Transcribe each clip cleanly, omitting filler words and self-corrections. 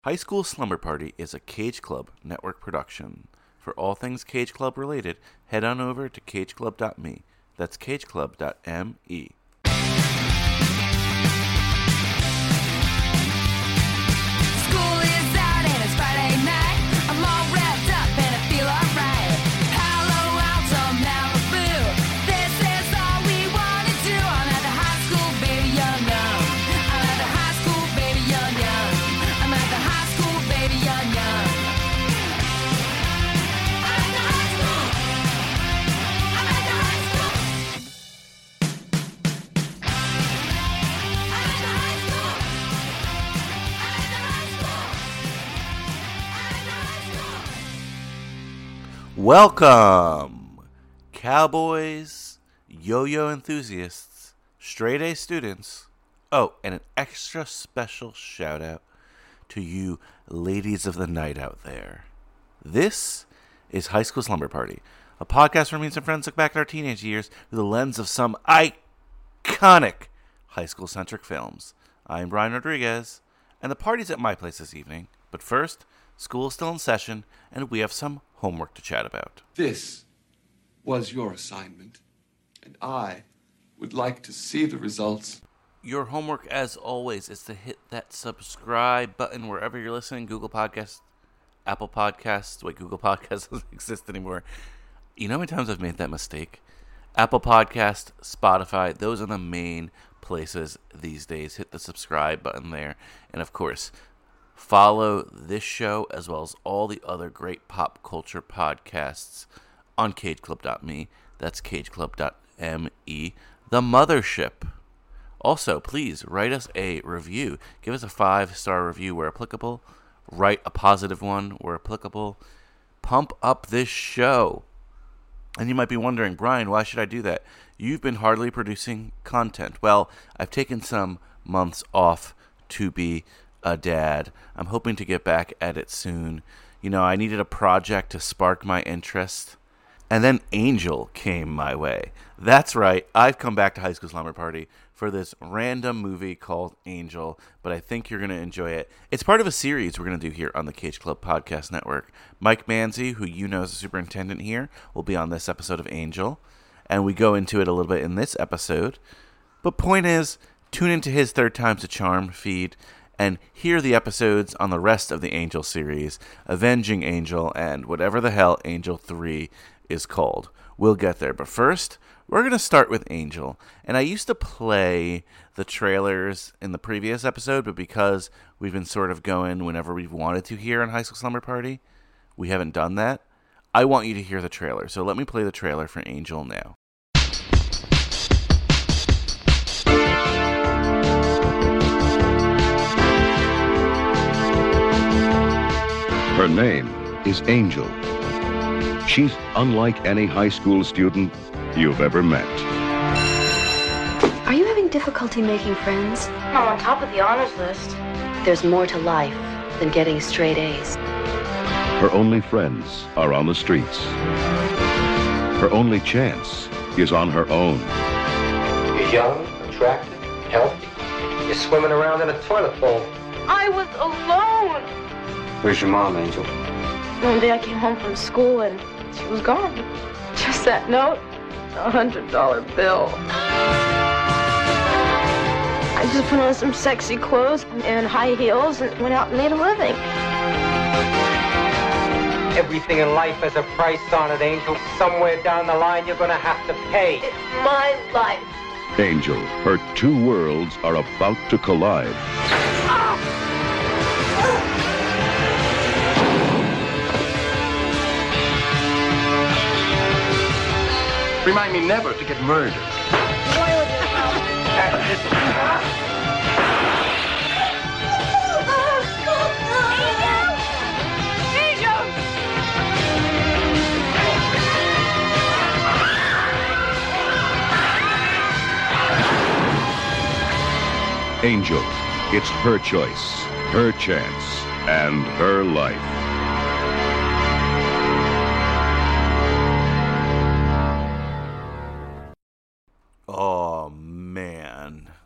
High School Slumber Party is a Cage Club network production. For all things Cage Club related, head on over to cageclub.me. That's cageclub.me. School is out and it's Friday night. I'm all wrapped up and I feel alright. Palo Alto, Malibu. This is all we wanna do. I'm at the high school, baby, young, young. I'm at the high school, baby, young, young. I'm at the high school, baby, young, young. I'm at the high school. I'm at the high school. I'm at the high school. I'm at the high school. I'm at the high school. Welcome, cowboys, yo-yo enthusiasts, straight-A students. Oh, and an extra special shout-out to you ladies of the night out there. This is High School Slumber Party, a podcast where me and some friends look back at our teenage years through the lens of some iconic high school-centric films. I'm Brian Rodriguez, and the party's at my place this evening. But first, school's still in session, and we have some homework to chat about. This was your assignment, and I would like to see the results. Your homework, as always, is to hit that subscribe button wherever you're listening. Google Podcasts, Apple Podcasts. Wait, Google Podcasts doesn't exist anymore. You know how many times I've made that mistake? Apple Podcast, Spotify, those are the main places these days. Hit the subscribe button there. And, of course, follow this show as well as all the other great pop culture podcasts on cageclub.me. That's cageclub.me. The Mothership. Also, please write us a review. Give us a 5-star review where applicable. Write a positive one where applicable. Pump up this show. And you might be wondering, Brian, why should I do that? You've been hardly producing content. Well, I've taken some months off to be a dad. I'm hoping to get back at it soon. You know, I needed a project to spark my interest. And then Angel came my way. That's right, I've come back to High School Slumber Party for this random movie called Angel, but I think you're going to enjoy it. It's part of a series we're going to do here on the Cage Club Podcast Network. Mike Manzi, who you know is the superintendent here, will be on this episode of Angel, and we go into it a little bit in this episode. But point is, tune into his Third Time's a Charm feed, and hear the episodes on the rest of the Angel series, Avenging Angel, and whatever the hell Angel 3 is called. We'll get there, but first, we're going to start with Angel. And I used to play the trailers in the previous episode, but because we've been sort of going whenever we've wanted to here on High School Slumber Party, we haven't done that. I want you to hear the trailer, so let me play the trailer for Angel now. Her name is Angel. She's unlike any high school student you've ever met. Are you having difficulty making friends? I'm on top of the honors list. There's more to life than getting straight A's. Her only friends are on the streets. Her only chance is on her own. You're young, attractive, healthy. You're swimming around in a toilet bowl. I was alone. Where's your mom, Angel? One day I came home from school and she was gone. Just that note, $100 bill. I just put on some sexy clothes and high heels and went out and made a living. Everything in life has a price on it, Angel. Somewhere down the line, you're gonna have to pay. It's my life. Angel, her two worlds are about to collide. Remind me never to get murdered. Angel, it's her choice, her chance, and her life. Oh, man. That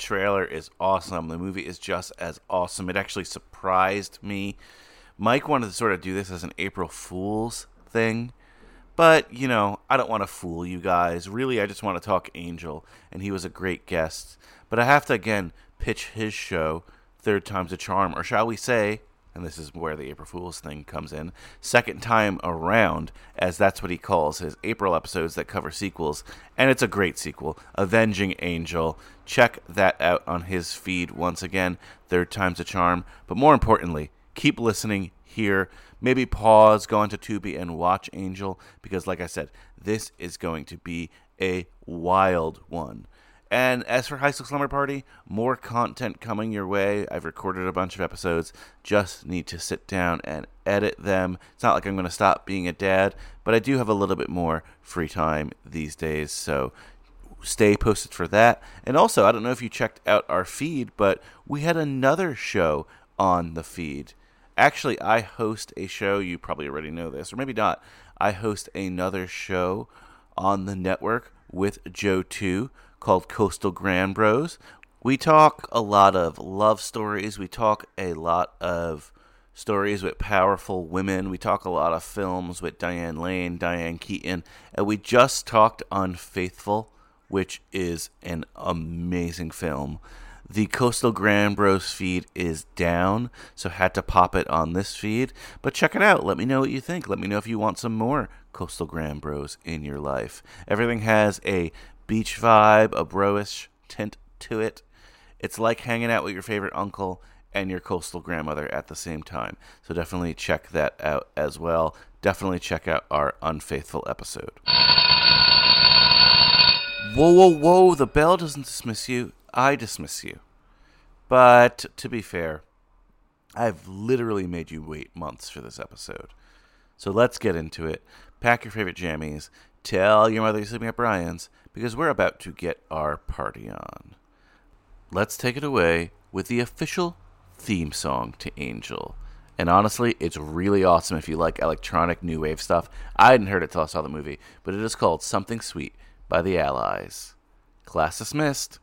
trailer is awesome. The movie is just as awesome. It actually surprised me. Mike wanted to sort of do this as an April Fool's thing. But, you know, I don't want to fool you guys. Really, I just want to talk Angel. And he was a great guest. But I have to, again, pitch his show, Third Time's a Charm. Or shall we say, and this is where the April Fool's thing comes in, Second Time Around, as that's what he calls his April episodes that cover sequels. And it's a great sequel, Avenging Angel. Check that out on his feed once again, Third Time's a Charm. But more importantly, keep listening here. Maybe pause, go onto Tubi and watch Angel, because like I said, this is going to be a wild one. And as for High School Slumber Party, more content coming your way. I've recorded a bunch of episodes, just need to sit down and edit them. It's not like I'm going to stop being a dad, but I do have a little bit more free time these days, so stay posted for that. And also, I don't know if you checked out our feed, but we had another show on the feed. Actually, I host a show, you probably already know this, or maybe not. I host another show on the network with Joe 2 called Coastal Grand Bros. We talk a lot of love stories. We talk a lot of stories with powerful women. We talk a lot of films with Diane Lane, Diane Keaton. And we just talked Unfaithful, which is an amazing film. The Coastal Grand Bros feed is down, so had to pop it on this feed. But check it out. Let me know what you think. Let me know if you want some more Coastal Grand Bros in your life. Everything has a beach vibe, a bro-ish tint to it. It's like hanging out with your favorite uncle and your coastal grandmother at the same time. So definitely check that out as well. Definitely check out our Unfaithful episode. Whoa, whoa, whoa. The bell doesn't dismiss you. I dismiss you. But to be fair, I've literally made you wait months for this episode. So let's get into it. Pack your favorite jammies. Tell your mother you're sleeping at Brian's, because we're about to get our party on. Let's take it away with the official theme song to Angel. And honestly, it's really awesome if you like electronic new wave stuff. I hadn't heard it till I saw the movie, but it is called Something Sweet by the Allies. Class dismissed.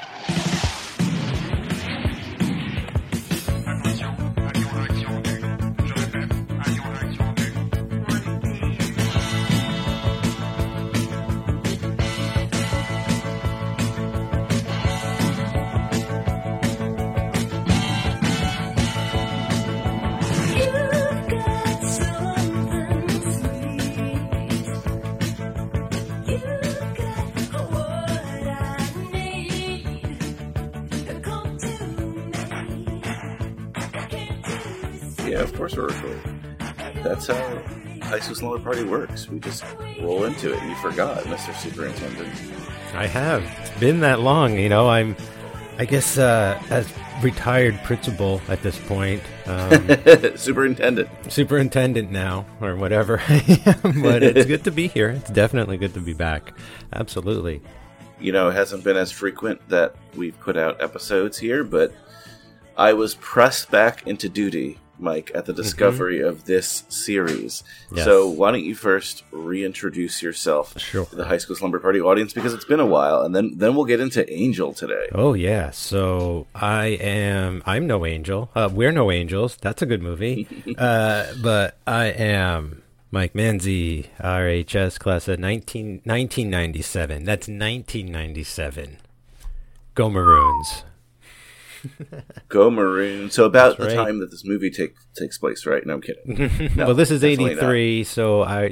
Yeah, of course we're recording. That's how High School Slumber Party works. We just roll into it. You forgot, Mr. Superintendent. I have. It's been that long, you know. I guess, as retired principal at this point. Superintendent now, or whatever I am. But it's good to be here. It's definitely good to be back. Absolutely. You know, it hasn't been as frequent that we've put out episodes here, but I was pressed back into duty, Mike, at the discovery of this series. Yes. So why don't you first reintroduce yourself to the High School Slumber Party audience, because it's been a while, and then we'll get into Angel today. Oh, yeah. So I'm no angel. We're no angels. That's a good movie. But I am Mike Manzi, RHS class of 1997. That's 1997. Go Maroons. Go Maroons. So about the time that this movie takes place, right? No, I'm kidding. No, well, this is 83, so I,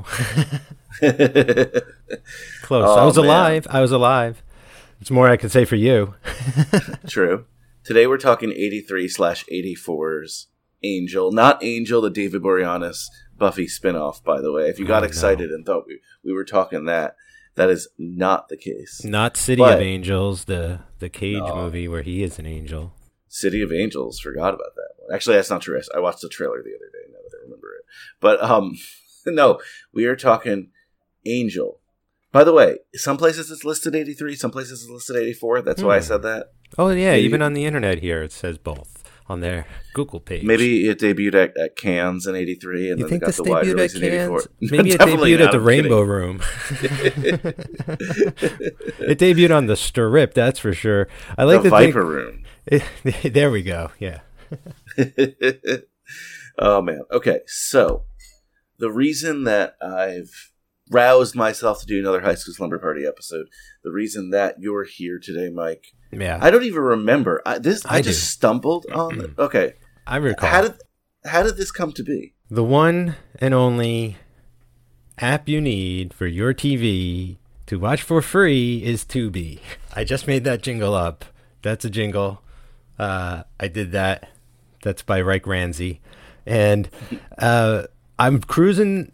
close. Oh, I was alive. I was alive. It's more I can say for you. True. Today we're talking 83/84's Angel. Not Angel, the David Boreanaz Buffy spinoff, by the way. If you got excited and thought we were talking that is not the case. Not City of Angels, the Cage movie where he is an angel. City of Angels, forgot about that one. Actually, that's not true. I watched the trailer the other day, now that I remember it. But, no, we are talking Angel. By the way, some places it's listed 83, some places it's listed 84. That's why I said that. Oh, yeah, even on the internet here it says both. on their Google page. Maybe it debuted at Cannes in '83, and You then think got this the wide debuted at release in '84. Cannes? Maybe it Definitely debuted not, at the I'm Rainbow kidding. Room. It debuted on the Strip, that's for sure. I like The to think- Viper Room. There we go. Yeah. Oh man. Okay, so the reason that I've roused myself to do another High School Slumber Party episode, the reason that you're here today, Mike, Yeah. I don't even remember. I do. just stumbled on it. Okay. I recall. How did this come to be? The one and only app you need for your TV to watch for free is Tubi. I just made that jingle up. That's a jingle. I did that. That's by Reich Ramsey. And I'm cruising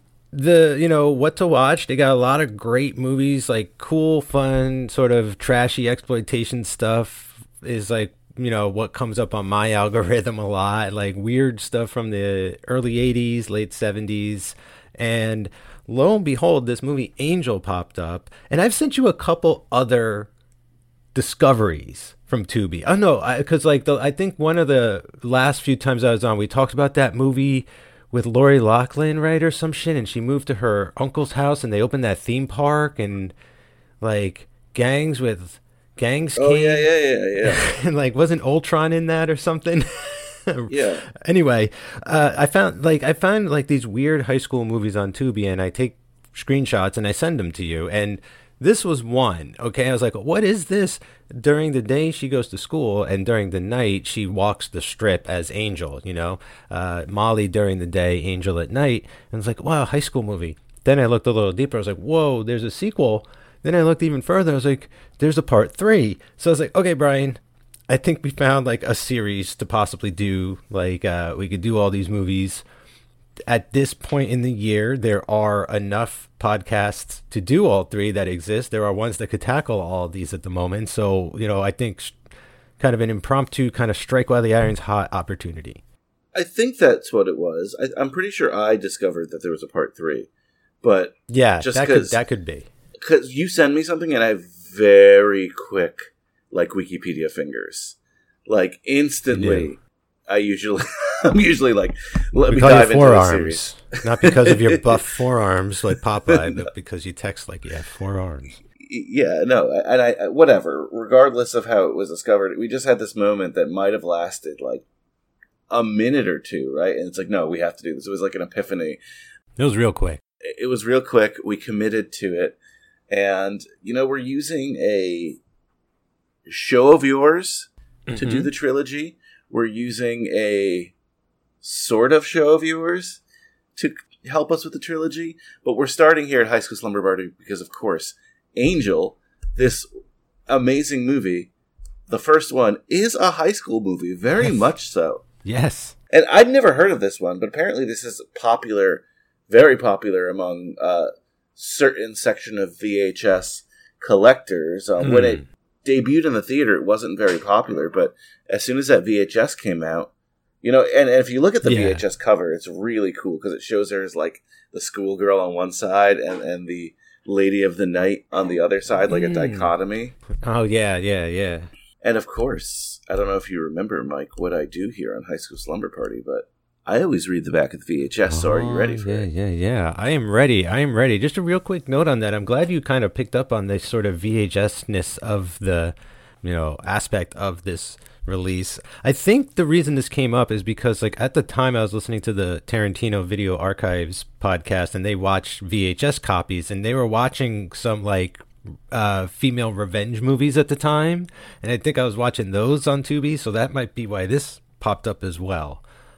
what to watch. They got a lot of great movies, like cool, fun, sort of trashy exploitation stuff is like, what comes up on my algorithm a lot, like weird stuff from the early 80s, late 70s. And lo and behold, this movie Angel popped up. And I've sent you a couple other discoveries from Tubi. Oh no, because I think one of the last few times I was on, we talked about that movie with Lori Loughlin, right, or some shit, and she moved to her uncle's house, and they opened that theme park, and like gangs came. Oh yeah. And like, wasn't Ultron in that or something? Yeah. Anyway, I found these weird high school movies on Tubi, and I take screenshots and I send them to you. And this was one. Okay, I was like, what is this? During the day, she goes to school, and during the night, she walks the Strip as Angel. Molly during the day, Angel at night. And it's like, wow, high school movie. Then I looked a little deeper. I was like, whoa, there's a sequel. Then I looked even further. I was like, there's a part 3. So I was like, okay, Brian, I think we found like a series to possibly do. Like, we could do all these movies. At this point in the year, there are enough podcasts to do all 3 that exist. There are ones that could tackle all of these at the moment. So, I think kind of an impromptu kind of strike while the iron's hot opportunity. I think that's what it was. I'm pretty sure I discovered that there was a part 3, but yeah, just that could be. Because you send me something and I have very quick, like, Wikipedia fingers. Like, instantly, I'm usually like, let me dive into the series. Not because of your buff forearms like Popeye, but because you text like you have 4 arms. Yeah, no, and I whatever. Regardless of how it was discovered, we just had this moment that might have lasted like a minute or two, right? And it's like, no, we have to do this. It was like an epiphany. It was real quick. It was real quick. We committed to it. And, we're using a show of yours to do the trilogy. We're using a sort of show of yours to help us with the trilogy. But we're starting here at High School Slumber Party because, of course, Angel, this amazing movie, the first one, is a high school movie. Very much so. Yes. And I'd never heard of this one, but apparently this is popular, very popular among certain section of VHS collectors. When it debuted in the theater, it wasn't very popular, but as soon as that VHS came out, and if you look at the VHS cover, it's really cool because it shows her as like the schoolgirl on one side and the lady of the night on the other side, like a dichotomy. Oh, yeah. And of course, I don't know if you remember, Mike, what I do here on High School Slumber Party, but I always read the back of the VHS, so are you ready for it? Yeah. I am ready. Just a real quick note on that. I'm glad you kind of picked up on this sort of VHS-ness of the, aspect of this release. I think the reason this came up is because, like, at the time I was listening to the Tarantino Video Archives podcast, and they watched VHS copies, and they were watching some, like, female revenge movies at the time, and I think I was watching those on Tubi, so that might be why this popped up as well.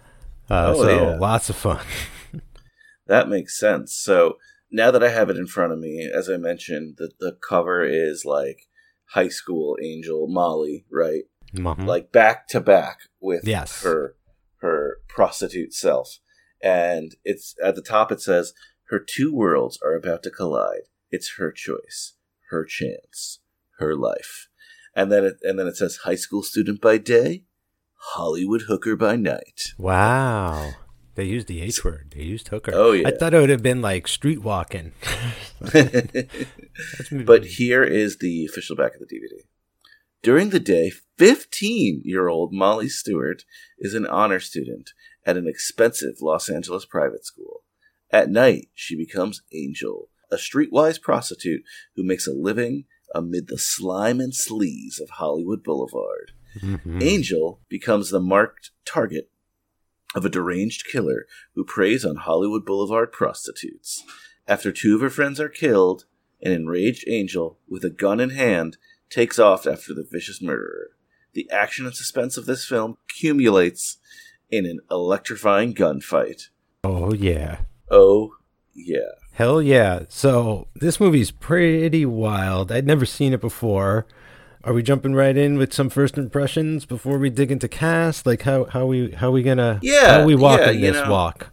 Lots of fun. That makes sense. So now that I have it in front of me, as I mentioned, the cover is like high school Angel Molly, right? Mm-hmm. Like back to back with her prostitute self. And it's at the top it says, her 2 worlds are about to collide. It's her choice, her chance, her life. And then it says high school student by day, Hollywood hooker by night. Wow. They used the H word. They used hooker. Oh, yeah. I thought it would have been like street walking. But here is the official back of the DVD. During the day, 15-year-old Molly Stewart is an honor student at an expensive Los Angeles private school. At night, she becomes Angel, a streetwise prostitute who makes a living amid the slime and sleaze of Hollywood Boulevard. Mm-hmm. Angel becomes the marked target of a deranged killer who preys on Hollywood Boulevard prostitutes. After 2 of her friends are killed, an enraged Angel, with a gun in hand, takes off after the vicious murderer. The action and suspense of this film accumulates in an electrifying gunfight. Oh, yeah. Oh, yeah. Hell yeah. So, this movie's pretty wild. I'd never seen it before. Are we jumping right in with some first impressions before we dig into cast? Like, how we gonna... Yeah. How are we walking this walk?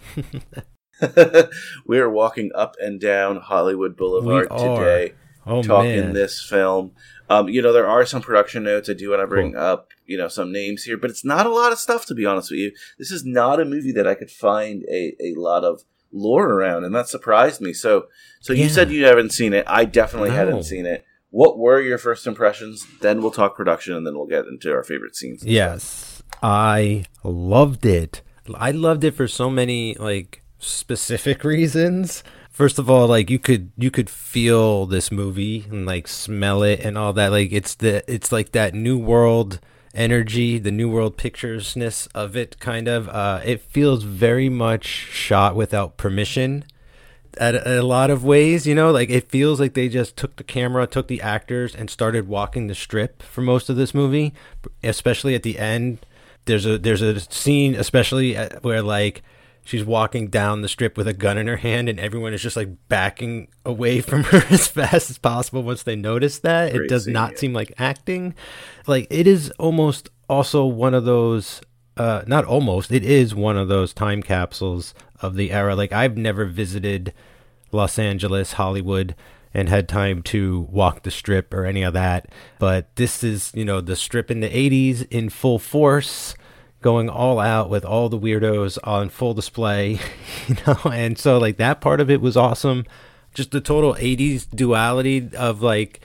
We're walking up and down Hollywood Boulevard today, talking this film. There are some production notes I do want to bring up, some names here, but it's not a lot of stuff, to be honest with you. This is not a movie that I could find a lot of lore around, and that surprised me. So you said you haven't seen it. I definitely hadn't seen it. What were your first impressions? Then we'll talk production, and then we'll get into our favorite scenes. Yes, I loved it. I loved it for so many, specific reasons. First of all, you could feel this movie and smell it and all that. It's like that New World energy, the New World picturesness of it, kind of. It feels very much shot without permission at a lot of ways. It feels like they just took the camera, took the actors, and started walking the strip for most of this movie, especially at the end. There's a scene, especially where she's walking down the strip with a gun in her hand, and everyone is just backing away from her as fast as possible once they notice that. It does not seem like acting. It is almost also one of those, not almost, it is one of those time capsules of the era. I've never visited Los Angeles, Hollywood, and had time to walk the strip or any of that. But this is, the strip in the 80s in full force, going all out with all the weirdos on full display, and so that part of it was awesome. Just the total 80s duality of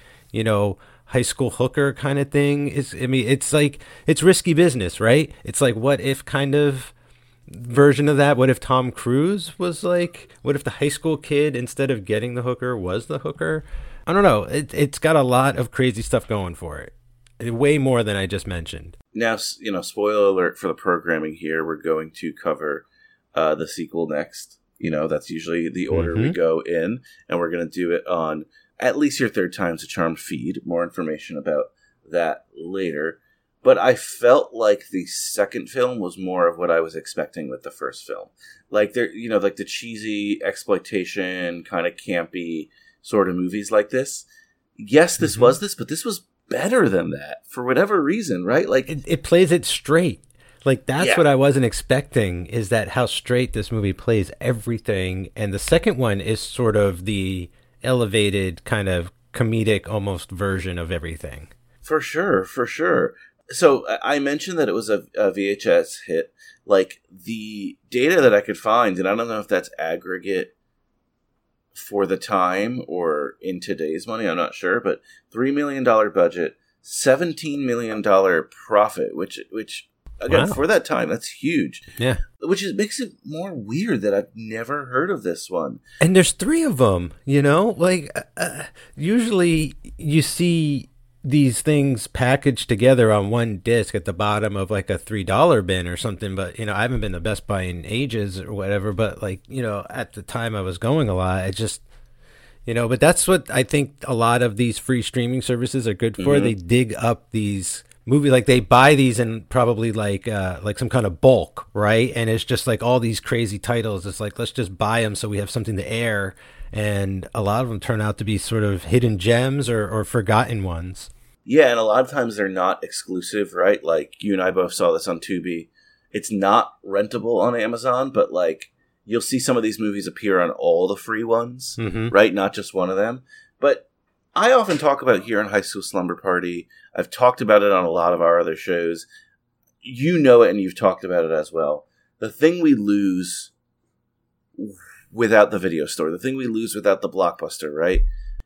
high school hooker kind of thing it's risky business, right? It's what if kind of version of that. What if Tom Cruise was what if the high school kid, instead of getting the hooker, was the hooker? I don't know. It's got a lot of crazy stuff going for it. Way more than I just mentioned. Now, spoiler alert for the programming here. We're going to cover the sequel next. That's usually the order we go in. And we're going to do it on at least your third time's a charm feed. More information about that later. But I felt like the second film was more of what I was expecting with the first film. The cheesy exploitation, kind of campy sort of movies like this. Yes, this was this, but this was better than that for whatever reason, right? It plays it straight. That's what I wasn't expecting, is that how straight this movie plays everything. And the second one is sort of the elevated kind of comedic almost version of everything. For sure. So I mentioned that it was a VHS hit. The data that I could find, and I don't know if that's aggregate for the time or in today's money, I'm not sure, but $3 million budget, $17 million profit, which again, for that time, that's huge. Yeah. Which makes it more weird that I've never heard of this one. And there's 3 of them, usually you see these things packaged together on one disc at the bottom of a $3 bin or something. But, I haven't been to Best Buy in ages or whatever. But at the time I was going a lot, I just, but that's what I think a lot of these free streaming services are good for. They dig up these movies, they buy these in probably some kind of bulk, right? And it's just all these crazy titles. It's let's just buy them so we have something to air. And a lot of them turn out to be sort of hidden gems or forgotten ones. Yeah, and a lot of times they're not exclusive, right? You and I both saw this on Tubi. It's not rentable on Amazon, but you'll see some of these movies appear on all the free ones, right? Not just one of them. But I often talk about here on High School Slumber Party. I've talked about it on a lot of our other shows. You know it, and you've talked about it as well. The thing we lose without the video store, the thing we lose without the Blockbuster, right?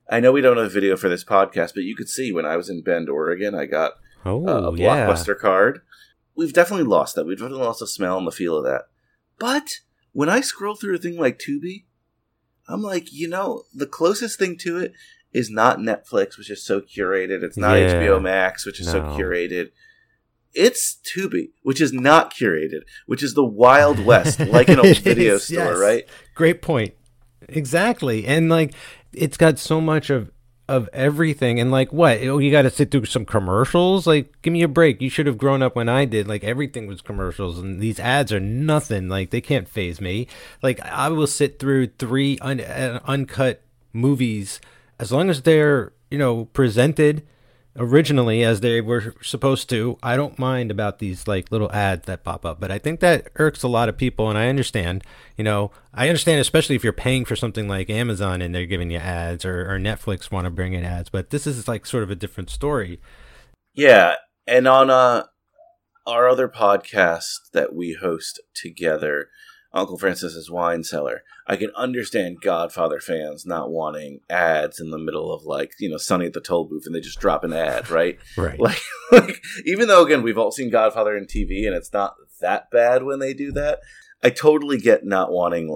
I know we don't have a video for this podcast, but you could see when I was in Bend, Oregon, I got a Blockbuster card. We've definitely lost that. We've definitely lost the smell and the feel of that. But when I scroll through a thing like Tubi, I'm like, the closest thing to it is not Netflix, which is so curated. It's not HBO Max, which is so curated. It's Tubi, which is not curated, which is the Wild West, like an old video store, right? Great point. Exactly. And like, it's got so much of everything. And like, what? You got to sit through some commercials? Like, give me a break. You should have grown up when I did. Like, everything was commercials, and these ads are nothing. Like, they can't faze me. Like, I will sit through 3 uncut movies as long as they're, presented originally as they were supposed to. I don't mind about these like little ads that pop up, but I think that irks a lot of people, and I understand. I understand, especially if you're paying for something like Amazon and they're giving you ads, or Netflix want to bring in ads, but this is like sort of a different story. Yeah, and on our other podcast that we host together, Uncle Francis's Wine Cellar, I can understand Godfather fans not wanting ads in the middle of Sunny at the Toll Booth, and they just drop an ad, right? Right. Like, even though, again, we've all seen Godfather in TV, and it's not that bad when they do that, I totally get not wanting,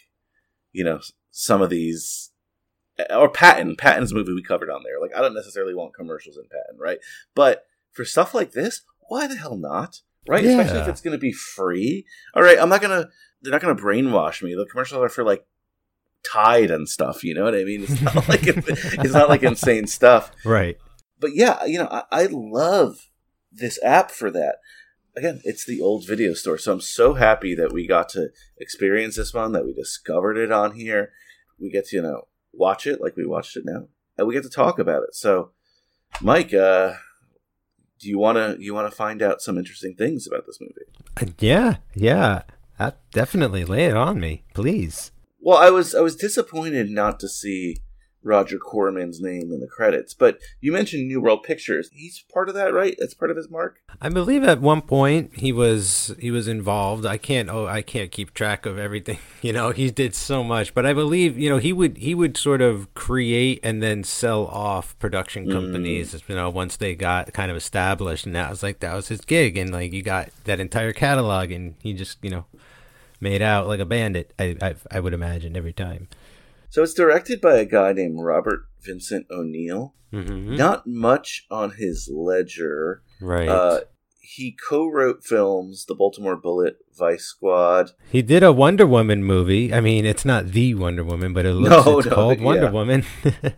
some of these, or Patton. Patton's movie we covered on there. Like, I don't necessarily want commercials in Patton, right? But for stuff like this, why the hell not? Right? Yeah. Especially if it's going to be free. All right, they're not going to brainwash me. The commercials are for Tide and stuff. You know what I mean? It's not it's not like insane stuff. Right. But yeah, I love this app for that. Again, it's the old video store. So I'm so happy that we got to experience this one, that we discovered it on here. We get to, watch it like we watched it now. And we get to talk about it. So, Mike, do you want to find out some interesting things about this movie? Yeah. Definitely lay it on me, please. Well, I was disappointed not to see Roger Corman's name in the credits, but you mentioned New World Pictures. He's part of that, right? That's part of his mark. I believe at one point he was involved. I can't keep track of everything. He did so much, but I believe he would sort of create and then sell off production companies. Once they got kind of established, and that was his gig, and you got that entire catalog, and he just made out like a bandit. I would imagine every time. So it's directed by a guy named Robert Vincent O'Neill. Mm-hmm. Not much on his ledger. Right. He co-wrote films, The Baltimore Bullet, Vice Squad. He did a Wonder Woman movie. I mean, it's not the Wonder Woman, but it's called Wonder Woman.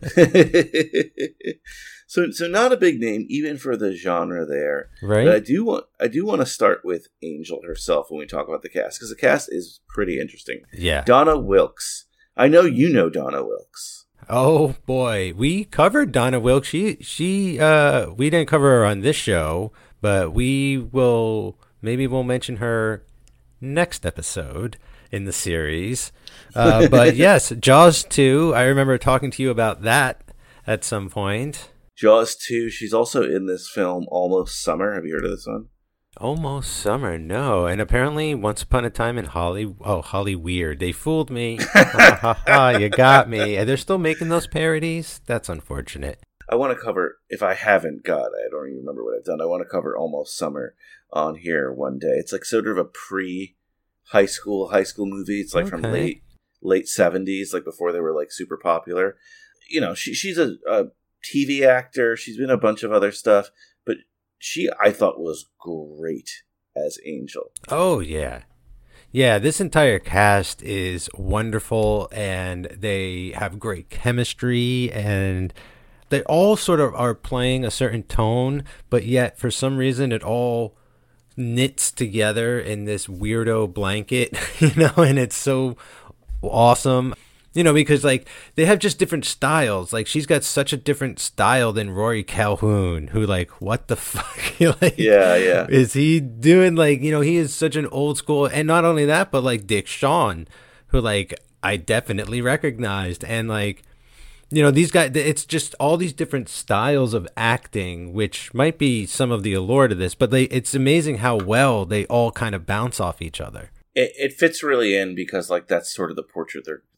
So not a big name, even for the genre there. Right. But I do want to start with Angel herself when we talk about the cast, because the cast is pretty interesting. Yeah. Donna Wilkes. I know you know Donna Wilkes. Oh boy, we covered Donna Wilkes. She we didn't cover her on this show, but we'll mention her next episode in the series. But yes, Jaws 2. I remember talking to you about that at some point. Jaws 2. She's also in this film Almost Summer. Have you heard of this one? Almost Summer, no. And apparently Once Upon a Time in Hollyweird. They fooled me. You got me. And they're still making those parodies? That's unfortunate. I want to cover, if I haven't, God, I don't even remember what I've done. I want to cover Almost Summer on here one day. It's like sort of a pre-high school movie. It's like from late 70s, like before they were like super popular. She's a TV actor. She's been in a bunch of other stuff, but she, I thought, was great as Angel. Oh, yeah. Yeah, this entire cast is wonderful, and they have great chemistry, and they all sort of are playing a certain tone, but yet, for some reason, it all knits together in this weirdo blanket, and it's so awesome. Because they have just different styles. Like, she's got such a different style than Rory Calhoun, who what the fuck? Yeah. Is he doing he is such an old school, and not only that, but Dick Shawn, who I definitely recognized, and these guys. It's just all these different styles of acting, which might be some of the allure to this. But it's amazing how well they all kind of bounce off each other. It fits really in because that's sort of the portrait they're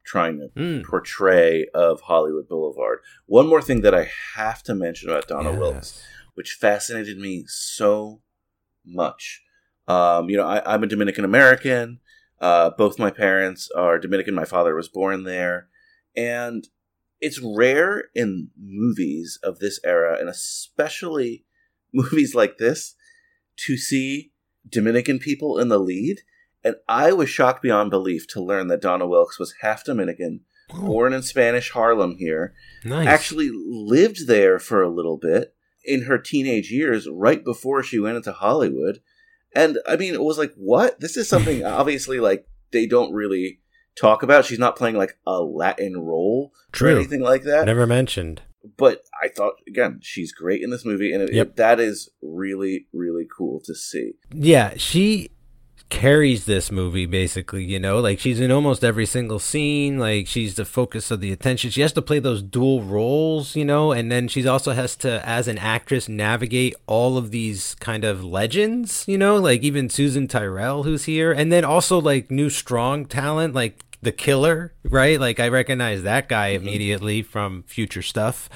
trying to portray of Hollywood Boulevard. One more thing that I have to mention about Donna Wilkes, which fascinated me so much. I'm a Dominican American. Both my parents are Dominican. My father was born there. And it's rare in movies of this era, and especially movies like this, to see Dominican people in the lead. And I was shocked beyond belief to learn that Donna Wilkes was half Dominican, born in Spanish Harlem here, actually lived there for a little bit in her teenage years, right before she went into Hollywood. And I mean, it was like, what? This is something obviously like they don't really talk about. She's not playing like a Latin role or anything like that. Never mentioned. But I thought, again, she's great in this movie, and that is really, really cool to see. Yeah, she carries this movie, basically, like she's in almost every single scene, like she's the focus of the attention. She has to play those dual roles, and then she also has to, as an actress, navigate all of these kind of legends, like even Susan Tyrrell, who's here, and then also like new strong talent, like the Killer, right? Like I recognize that guy immediately from future stuff.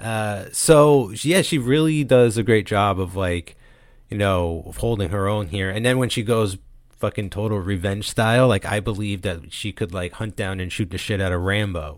So yeah, she really does a great job of like, of holding her own here. And then when she goes fucking total revenge style, like I believe that she could like hunt down and shoot the shit out of Rambo.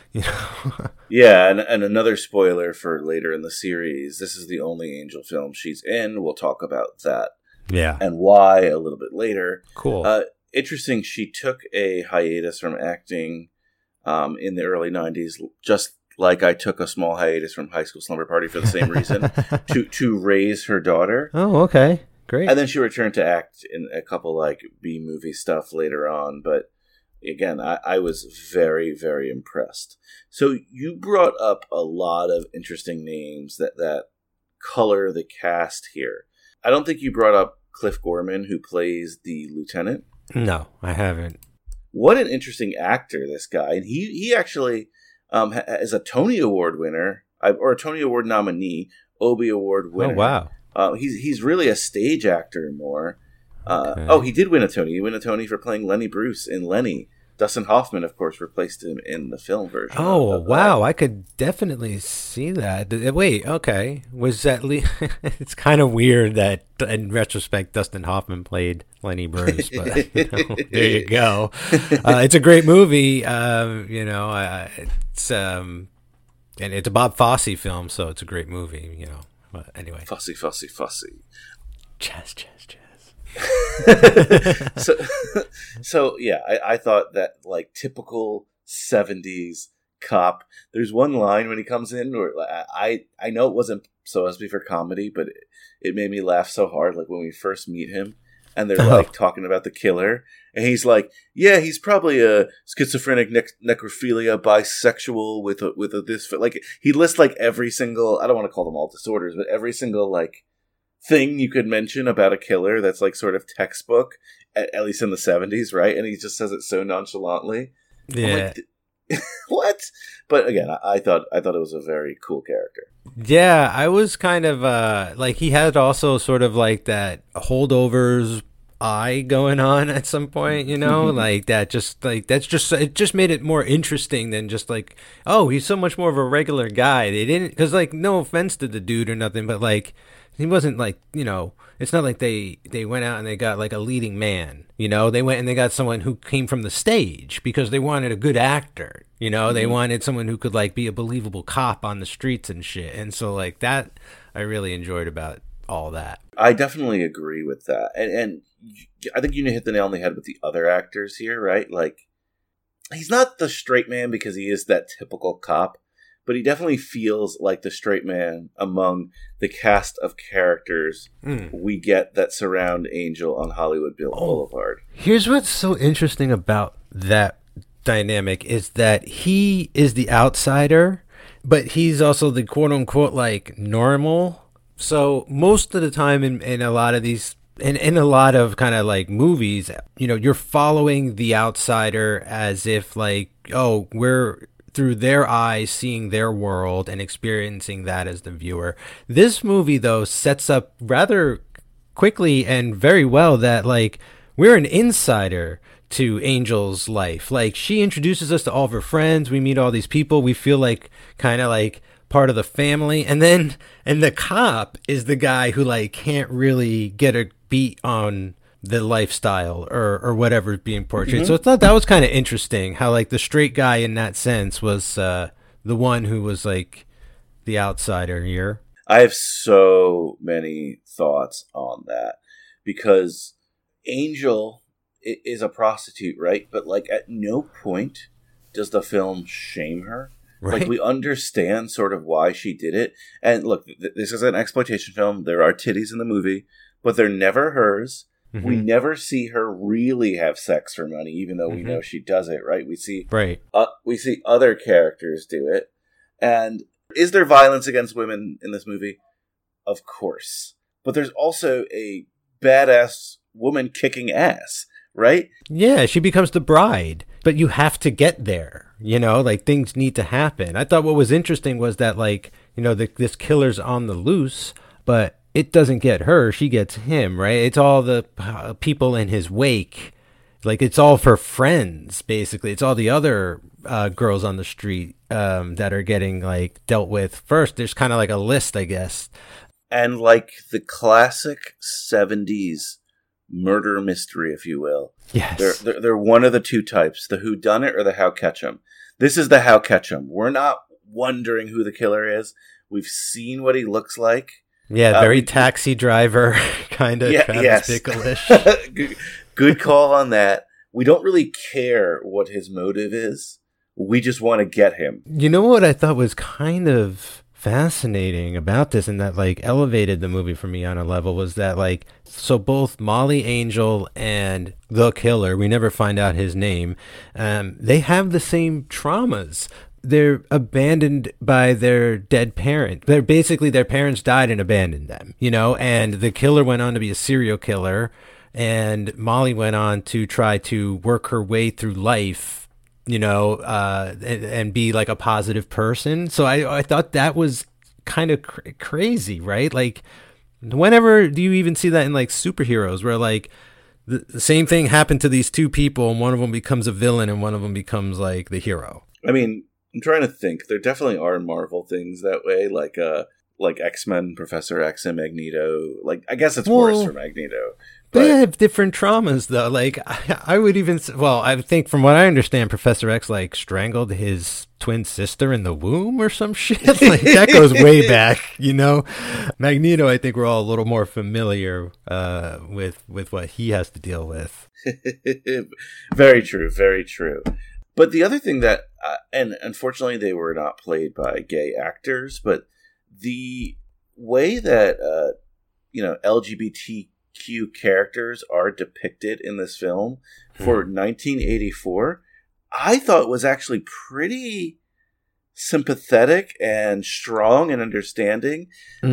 Yeah, and another spoiler for later in the series, this is the only Angel film she's in. We'll talk about that. Yeah. And why a little bit later. Cool. Interesting, she took a hiatus from acting in the early 90s, just like I took a small hiatus from High School Slumber Party for the same reason, to raise her daughter. Oh, okay. Great. And then she returned to act in a couple like B-movie stuff later on. But again, I was very, very impressed. So you brought up a lot of interesting names that color the cast here. I don't think you brought up Cliff Gorman, who plays the lieutenant. No, I haven't. What an interesting actor, this guy. And he actually is a Tony Award winner, or a Tony Award nominee, Obie Award winner. Oh, wow. He's really a stage actor more. Okay. Oh, he did win a Tony. He won a Tony for playing Lenny Bruce in Lenny. Dustin Hoffman, of course, replaced him in the film version. Oh, wow. I could definitely see that. Wait, okay. Was that... It's kind of weird that, in retrospect, Dustin Hoffman played Lenny Bruce, but there you go. It's a great movie. It's... and it's a Bob Fosse film, so it's a great movie, But anyway. Fosse. Jazz. So yeah, I thought that like typical 70s cop. There's one line when he comes in where I know it wasn't supposed to be for comedy, but it made me laugh so hard. Like when we first meet him, and they're like talking about the killer, and he's like, "Yeah, he's probably a schizophrenic, necrophilia, bisexual with a this." Like he lists like every single. I don't want to call them all disorders, but every single like thing you could mention about a killer that's like sort of textbook, at least in the 70s, right? And he just says it so nonchalantly. Yeah. Like, what? But again, I thought it was a very cool character. Yeah, I was kind of like he had also sort of like that holdovers eye going on at some point, like that. Just like it just made it more interesting than just like, oh, he's so much more of a regular guy. They didn't, because like no offense to the dude or nothing, but like he wasn't like, it's not like they went out and they got like a leading man, they went and they got someone who came from the stage because they wanted a good actor, they wanted someone who could like be a believable cop on the streets and shit. And so like that, I really enjoyed about all that. I definitely agree with that. And I think you hit the nail on the head with the other actors here, right? Like he's not the straight man because he is that typical cop, but he definitely feels like the straight man among the cast of characters we get that surround Angel on Hollywood Boulevard. Here's what's so interesting about that dynamic is that he is the outsider, but he's also the quote-unquote like normal. So most of the time in a lot of these, in a lot of kind of like movies, you're following the outsider as if like, oh, we're through their eyes, seeing their world and experiencing that as the viewer. This movie, though, sets up rather quickly and very well that, like, we're an insider to Angel's life. Like, she introduces us to all of her friends. We meet all these people. We feel like kind of like part of the family. And the cop is the guy who like can't really get a beat on the lifestyle or whatever is being portrayed. Mm-hmm. So I thought that was kind of interesting how like the straight guy in that sense was the one who was like the outsider here. I have so many thoughts on that because Angel is a prostitute, right? But like at no point does the film shame her. Right. Like we understand sort of why she did it. And look, this is an exploitation film. There are titties in the movie, but they're never hers. Mm-hmm. We never see her really have sex for money, even though we know she does it, right? We see we see other characters do it. And is there violence against women in this movie? Of course. But there's also a badass woman kicking ass, right? Yeah, she becomes the bride. But you have to get there, you know? Like, things need to happen. I thought what was interesting was that, like, you know, this killer's on the loose, but it doesn't get her. She gets him, right? It's all the people in his wake. Like, it's all for friends, basically. It's all the other girls on the street that are getting, like, dealt with first. There's kind of like a list, I guess. And, like, the classic 70s murder mystery, if you will. Yes. They're one of the two types, the whodunit or the how catch 'em. This is the how catch 'em. We're not wondering who the killer is. We've seen what he looks like. Yeah, very Taxi Driver kind of Travis Bickle-ish. Good call on that. We don't really care what his motive is. We just want to get him. You know what I thought was kind of fascinating about this and that like elevated the movie for me on a level was that like, so both Molly Angel and the killer, we never find out his name, they have the same traumas. They're abandoned by their dead parent. They're basically, their parents died and abandoned them, you know, and the killer went on to be a serial killer and Molly went on to try to work her way through life, you know, and be like a positive person. So I thought that was kind of crazy, right? Like, whenever do you even see that in like superheroes where like the same thing happened to these two people and one of them becomes a villain and one of them becomes like the hero? I mean, I'm trying to think. There definitely are Marvel things that way, like X-Men, Professor X, and Magneto. Like, I guess it's worse for Magneto. They have different traumas, though. Like, I would even... Well, I think from what I understand, Professor X, like, strangled his twin sister in the womb or some shit. Like, that goes way back, you know? Magneto, I think we're all a little more familiar with what he has to deal with. Very true, very true. But the other thing that... and unfortunately, they were not played by gay actors, but the way that, LGBTQ characters are depicted in this film for 1984, I thought was actually pretty sympathetic and strong and understanding.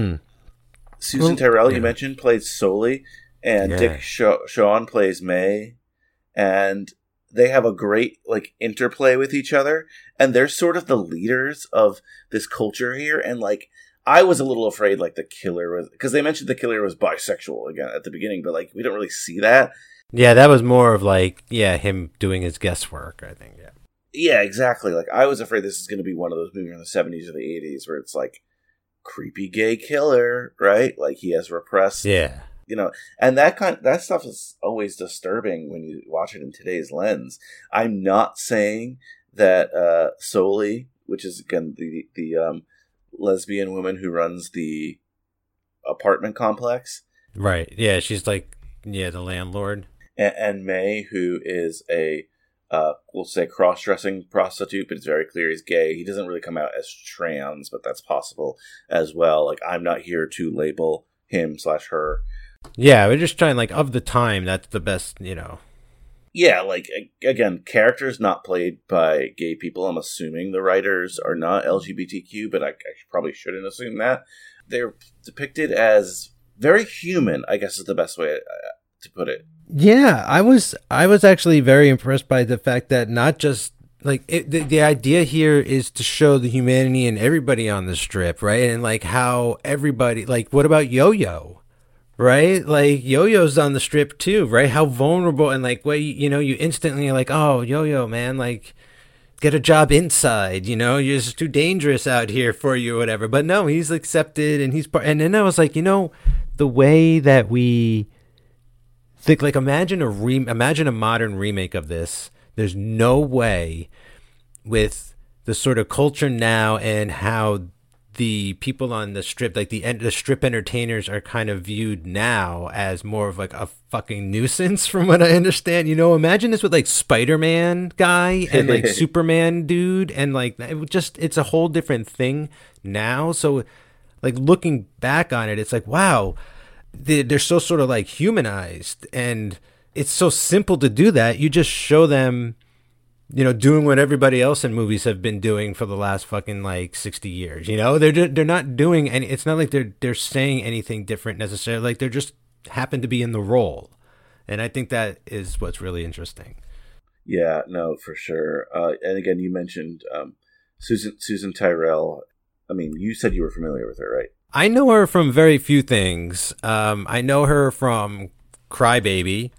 Susan Tyrrell, you mentioned, plays Soli, and Dick Shawn plays May, and they have a great like interplay with each other, and they're sort of the leaders of this culture here. And like, I was a little afraid like the killer was, because they mentioned the killer was bisexual again at the beginning, but like we don't really see that. Yeah, that was more of like, him doing his guesswork, I think. Yeah, exactly. Like, I was afraid this is going to be one of those movies in the 70s or the 80s where it's like creepy gay killer, right? Like he has repressed. Yeah. You know, and that stuff is always disturbing when you watch it in today's lens. I'm not saying that Soli, which is again the lesbian woman who runs the apartment complex, right? Yeah, she's like the landlord, and May, who is a we'll say cross-dressing prostitute, but it's very clear he's gay. He doesn't really come out as trans, but that's possible as well. Like, I'm not here to label him/her. Yeah, we're just trying, like, of the time, that's the best, you know. Yeah, like, again, characters not played by gay people. I'm assuming the writers are not LGBTQ, but I probably shouldn't assume that. They're depicted as very human, I guess is the best way to put it. Yeah, I was actually very impressed by the fact that not just, like, the idea here is to show the humanity in everybody on the strip, right? And, like, how everybody, like, what about Yo-Yo? right? Like Yo-Yo's on the strip too, right? How vulnerable and like what you instantly are like, oh, Yo-Yo, man, like get a job inside, you're just too dangerous out here for you or whatever. But no, he's accepted and he's part. And then I was like, the way that we think, like imagine a modern remake of this. There's no way with the sort of culture now and how the people on the strip, like the strip entertainers, are kind of viewed now as more of like a fucking nuisance, from what I understand. Imagine this with like Spider-Man guy and like Superman dude, and like it's a whole different thing now. So, like looking back on it, it's like wow, they're so sort of like humanized, and it's so simple to do that. You just show them, doing what everybody else in movies have been doing for the last fucking like 60 years. They're not doing any. It's not like they're saying anything different necessarily. Like they're just happen to be in the role, and I think that is what's really interesting. Yeah, no, for sure. And again, you mentioned Susan Tyrrell. I mean, you said you were familiar with her, right? I know her from very few things. I know her from Cry Baby.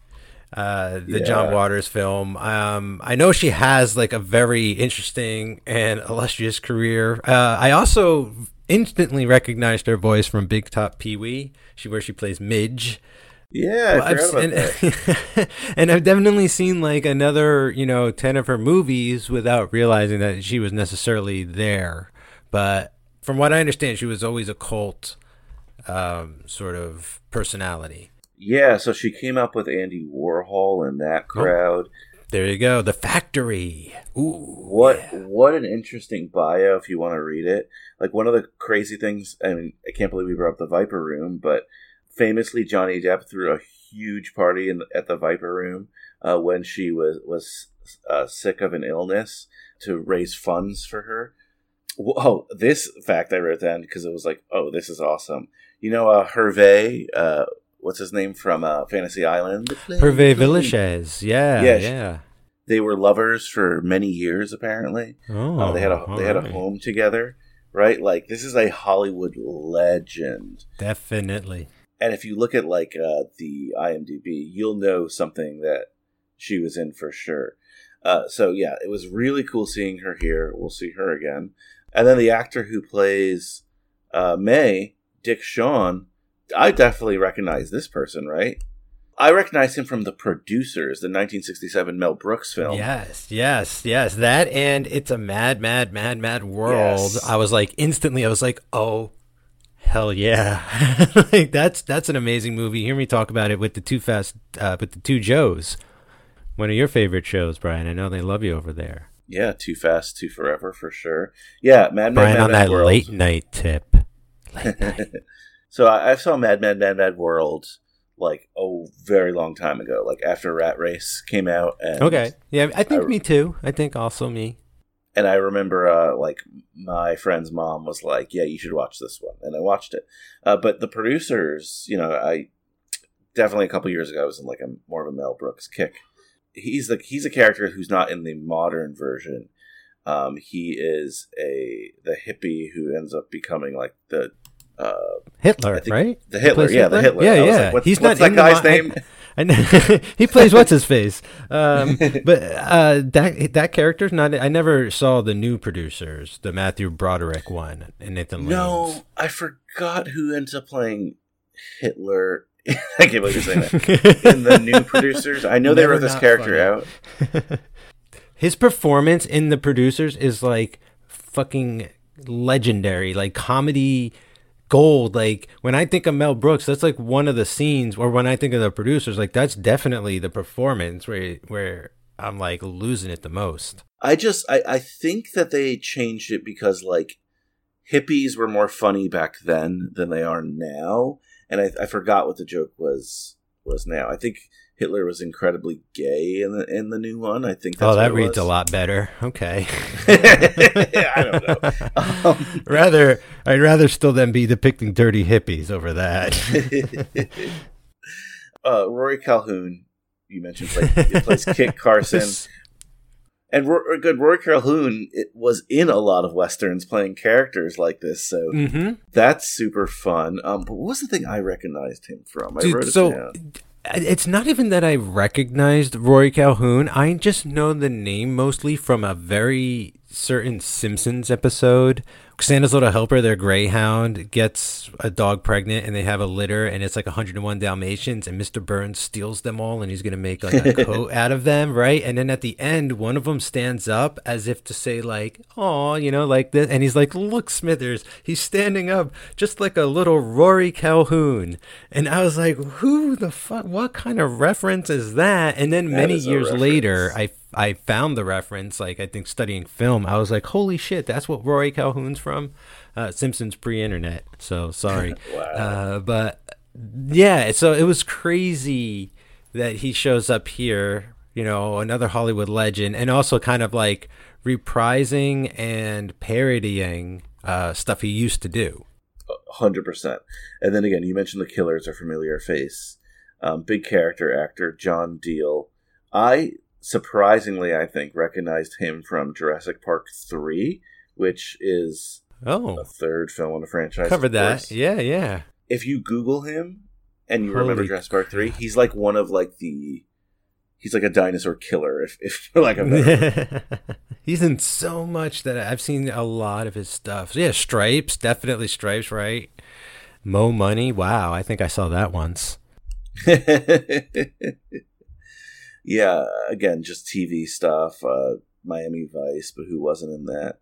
John Waters film. I know she has like a very interesting and illustrious career. I also instantly recognized her voice from Big Top Pee-wee, where she plays Midge. Yeah, I forgot about that. And I've definitely seen like another, 10 of her movies without realizing that she was necessarily there. But from what I understand, she was always a cult sort of personality. Yeah, so she came up with Andy Warhol and that crowd. There you go, The Factory. Ooh, what an interesting bio if you want to read it. Like one of the crazy things, I mean, I can't believe we brought up the Viper Room, but famously Johnny Depp threw a huge party at the Viper Room when she was sick of an illness to raise funds for her. Oh, this fact I wrote down because it was like, oh, this is awesome. Hervé, what's his name from Fantasy Island? Hervé Villechaize. Yeah. They were lovers for many years, apparently. Oh, they had a home together, right? Like this is a Hollywood legend, definitely. And if you look at like the IMDb, you'll know something that she was in for sure. So yeah, it was really cool seeing her here. We'll see her again, and then the actor who plays May, Dick Shawn. I definitely recognize this person, right? I recognize him from The Producers, the 1967 Mel Brooks film. Yes. That and It's a Mad, Mad, Mad, Mad World. Yes. I was like, oh, hell yeah. Like that's an amazing movie. You hear me talk about it with the Two Joes. One of your favorite shows, Brian. I know they love you over there. Yeah, Too Fast, Too Forever for sure. Yeah, Mad, Brian Mad, on Mad that World. late night tip. So I saw Mad, Mad, Mad, Mad World like a very long time ago, like after Rat Race came out. And okay, yeah, I think me too. I think also me. And I remember like my friend's mom was like, "Yeah, you should watch this one," and I watched it. But The Producers, I definitely a couple years ago I was in like more of a Mel Brooks kick. He's a character who's not in the modern version. He is the hippie who ends up becoming like the Hitler, right? The Hitler, Hitler? The Hitler. Yeah. Like, he's what's not that guy's name? I know, he plays what's his face, but that character's not. I never saw the New Producers, the Matthew Broderick one, and Nathan Lane. No, I forgot who ends up playing Hitler. I can't believe you're saying that. In the New Producers, I know they wrote this character out. His performance in The Producers is like fucking legendary, like comedy gold. Like when I think of Mel Brooks, that's like one of the scenes, or when I think of The Producers, like that's definitely the performance where I'm like losing it the most. I think that they changed it because like hippies were more funny back then than they are now, and I forgot what the joke was now. I think Hitler was incredibly gay in the new one. I think that's that reads a lot better. Okay. I don't know. I'd rather still than be depicting dirty hippies over that. Rory Calhoun, you mentioned, plays Kit Carson. And Rory Calhoun was in a lot of Westerns playing characters like this, so that's super fun. But what was the thing I recognized him from? I wrote it down. It's not even that I recognized Rory Calhoun. I just know the name mostly from a very certain Simpsons episode. Santa's little helper, their greyhound, gets a dog pregnant and they have a litter and it's like 101 Dalmatians and Mr. Burns steals them all and he's going to make like a coat out of them, right? And then at the end, one of them stands up as if to say like, oh, you know, like this. And he's like, look, Smithers, he's standing up just like a little Rory Calhoun. And I was like, who the fuck, what kind of reference is that? And then many years later, I found the reference, like I think studying film. I was like, holy shit, that's what Rory Calhoun's from. Simpsons pre-internet, so sorry. Wow. But yeah, so it was crazy that he shows up here, you know, another Hollywood legend, and also kind of like reprising and parodying stuff he used to do. 100%. And then again, you mentioned the killer is a familiar face. Big character actor, John Deal. Surprisingly, I think, recognized him from Jurassic Park 3, which is a third film in the franchise. Covered that. Yeah. If you Google him and you remember Jurassic Park 3, he's like one of like he's like a dinosaur killer, if like a He's in so much that I've seen a lot of his stuff. So yeah, Stripes, definitely Stripes, right? Mo Money, wow, I think I saw that once. Yeah, again, just TV stuff. Miami Vice, but who wasn't in that?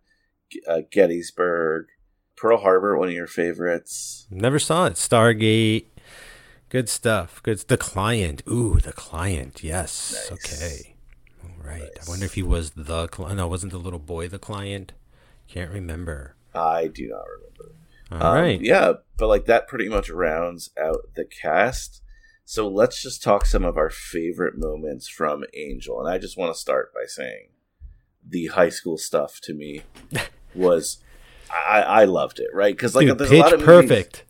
Gettysburg. Pearl Harbor, one of your favorites. Never saw it. Stargate. Good stuff. Good. The Client. Ooh, The Client. Yes. Nice. Okay. All right. Nice. I wonder if he was the client. No, wasn't the little boy the client? Can't remember. I do not remember. All right. Yeah, but like that pretty much rounds out the cast. So let's just talk some of our favorite moments from Angel. And I just want to start by saying the high school stuff to me was, I loved it, right? Because like there's a lot of movies. Perfect.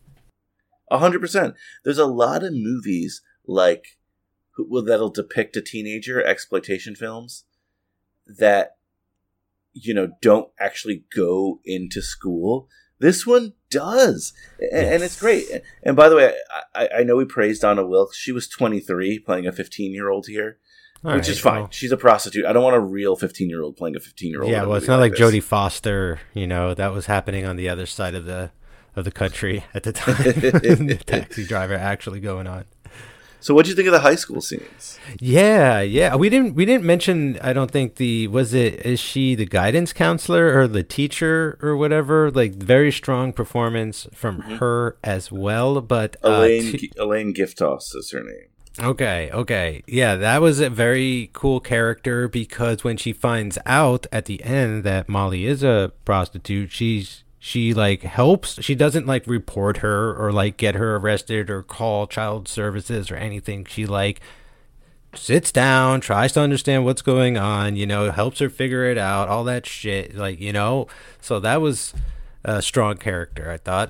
100%. There's a lot of movies like that'll depict a teenager, exploitation films, that, you know, don't actually go into school. This one does, and it's great. And by the way, I know we praised Donna Wilkes. She was 23 playing a 15-year-old here, which is fine. Well, she's a prostitute. I don't want a real 15-year-old playing a 15-year-old. Yeah, well, it's not like Jodie Foster. You know, that was happening on the other side of the country at the time. The Taxi Driver actually going on. So what do you think of the high school scenes? Yeah. We didn't mention, I don't think is she the guidance counselor or the teacher or whatever? Like very strong performance from her as well. But Elaine Giftos is her name. Okay. Yeah, that was a very cool character because when she finds out at the end that Molly is a prostitute, she like helps. She doesn't like report her or like get her arrested or call child services or anything. She like sits down, tries to understand what's going on, you know, helps her figure it out, all that shit, like, you know. So that was a strong character, I thought.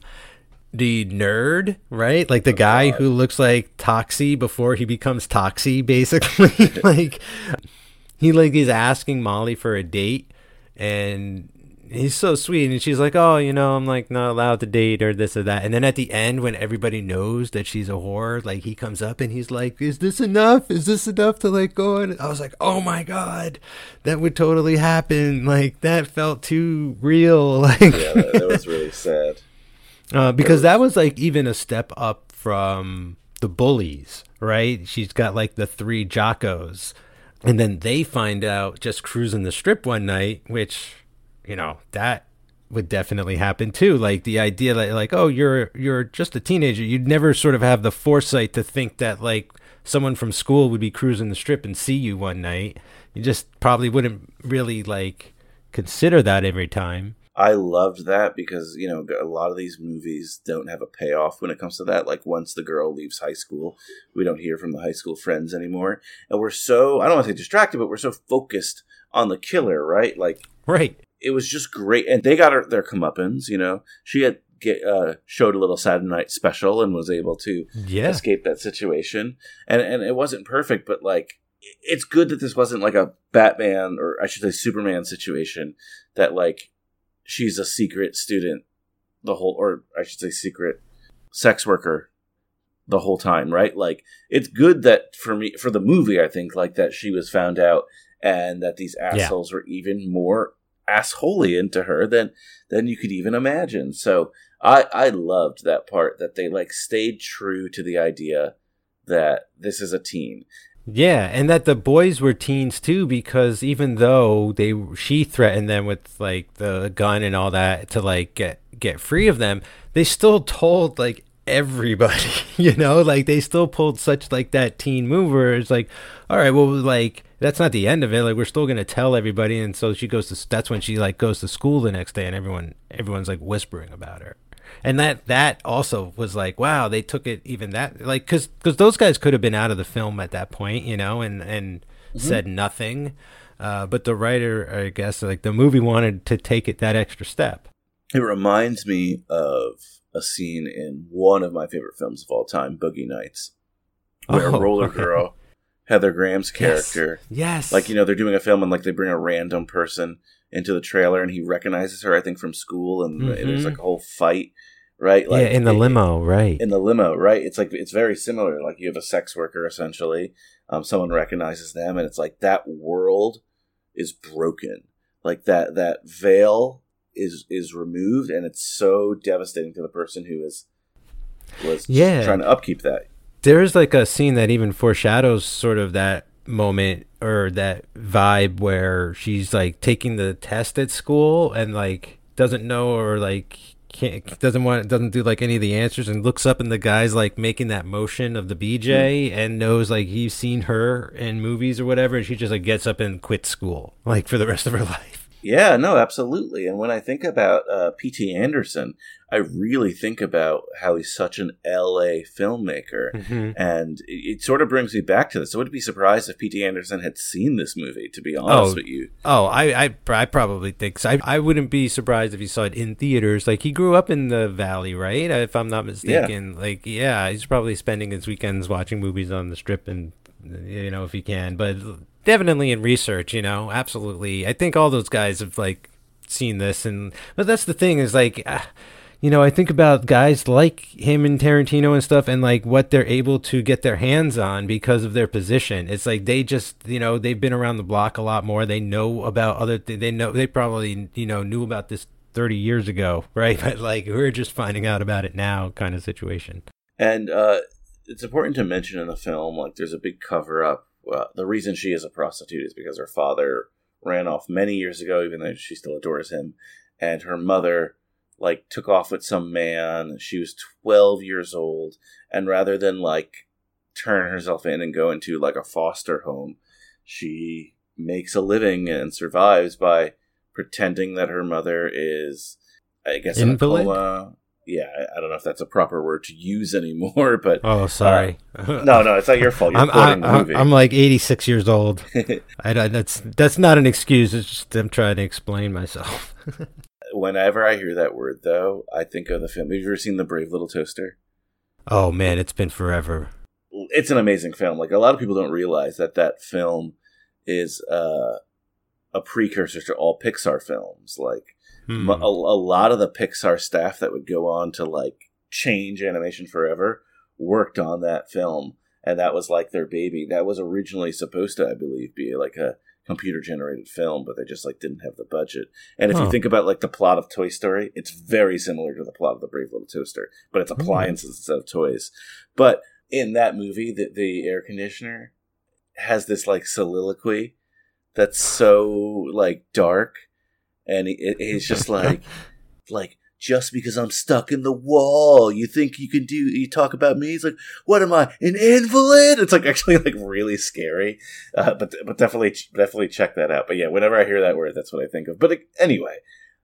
The nerd, right? Like the guy who looks like Toxie before he becomes Toxie, basically. Like he like is asking Molly for a date and he's so sweet, and she's like, oh, you know, I'm like not allowed to date or this or that. And then at the end, when everybody knows that she's a whore, like he comes up and he's like, is this enough? Is this enough to like go on? I was like, oh my God, that would totally happen. Like that felt too real. Like, yeah, that was really sad. Because that was like even a step up from the bullies, right? She's got like the 3 jockos, and then they find out just cruising the strip one night, which, you know, that would definitely happen too. Like the idea that like, oh, you're just a teenager. You'd never sort of have the foresight to think that like someone from school would be cruising the strip and see you one night. You just probably wouldn't really like consider that every time. I loved that because, you know, a lot of these movies don't have a payoff when it comes to that. Like once the girl leaves high school, we don't hear from the high school friends anymore. And we're so, I don't want to say distracted, but we're so focused on the killer, right? Like, right. It was just great. And they got their comeuppance, you know. She had showed a little Saturday Night Special and was able to escape that situation. And it wasn't perfect, but like it's good that this wasn't like a Batman, or I should say Superman situation, that like she's a secret student the whole, or I should say secret sex worker the whole time, right? Like, it's good that for the movie, I think, like, that she was found out and that these assholes were even more assholey into her than you could even imagine. So I loved that part, that they like stayed true to the idea that this is a teen. Yeah, and that the boys were teens too, because even though she threatened them with like the gun and all that to like get free of them, they still told like everybody, you know, like they still pulled such like that teen move where it's like, all right, well, like that's not the end of it, like we're still gonna tell everybody. And so that's when she like goes to school the next day, and everyone's like whispering about her. And that also was like, wow, they took it even that, like, because those guys could have been out of the film at that point, you know, and said nothing, but the writer, I guess, like the movie wanted to take it that extra step. It reminds me of a scene in one of my favorite films of all time, Boogie Nights, where Roller Girl, Heather Graham's character, yes, like, you know, they're doing a film and like they bring a random person into the trailer and he recognizes her, I think, from school, and there's like a whole fight, right? Like, in the limo, right? In the limo, right? It's like, it's very similar. Like, you have a sex worker, essentially. Someone recognizes them, and it's like that world is broken. Like that veil is removed, and it's so devastating to the person who was trying to upkeep that. There's like a scene that even foreshadows sort of that moment or that vibe where she's like taking the test at school and like doesn't know, or like doesn't do like any of the answers, and looks up and the guy's like making that motion of the BJ and knows like he's seen her in movies or whatever, and she just like gets up and quits school like for the rest of her life. Yeah, no, absolutely. And when I think about P.T. Anderson, I really think about how he's such an L.A. filmmaker. And it sort of brings me back to this. I wouldn't be surprised if P.T. Anderson had seen this movie, to be honest with you. I probably think so. I wouldn't be surprised if he saw it in theaters. Like, he grew up in the Valley, right? If I'm not mistaken. Yeah. Like, yeah, he's probably spending his weekends watching movies on the Strip, and, you know, if he can. But definitely in research, you know, absolutely. I think all those guys have like seen this, but that's the thing is like, you know, I think about guys like him and Tarantino and stuff, and like what they're able to get their hands on because of their position. It's like they just, you know, they've been around the block a lot more. They know about they probably, you know, knew about this 30 years ago, right? But like we're just finding out about it now, kind of situation. And it's important to mention in the film, like, there's a big cover up. The reason she is a prostitute is because her father ran off many years ago, even though she still adores him. And her mother, like, took off with some man. She was 12 years old. And rather than, like, turn herself in and go into, like, a foster home, she makes a living and survives by pretending that her mother is, I guess, invalid? In a coma. Yeah, I don't know if that's a proper word to use anymore, but... Oh, sorry. No, it's not your fault. You're quoting the movie. I'm like 86 years old. That's not an excuse. It's just I'm trying to explain myself. Whenever I hear that word, though, I think of the film. Have you ever seen The Brave Little Toaster? Oh, man, it's been forever. It's an amazing film. Like, a lot of people don't realize that film is a precursor to all Pixar films. Like, a lot of the Pixar staff that would go on to like change animation forever worked on that film, and that was like their baby. That was originally supposed to, I believe, be like a computer generated film, but they just like didn't have the budget. And if you think about like the plot of Toy Story, it's very similar to the plot of The Brave Little Toaster, but it's appliances instead of toys. But in that movie, the air conditioner has this like soliloquy that's so like dark. And it's just like, just because I'm stuck in the wall, you think you talk about me? He's like, what am I, an invalid? It's like actually like really scary. But definitely check that out. But yeah, whenever I hear that word, that's what I think of. But anyway,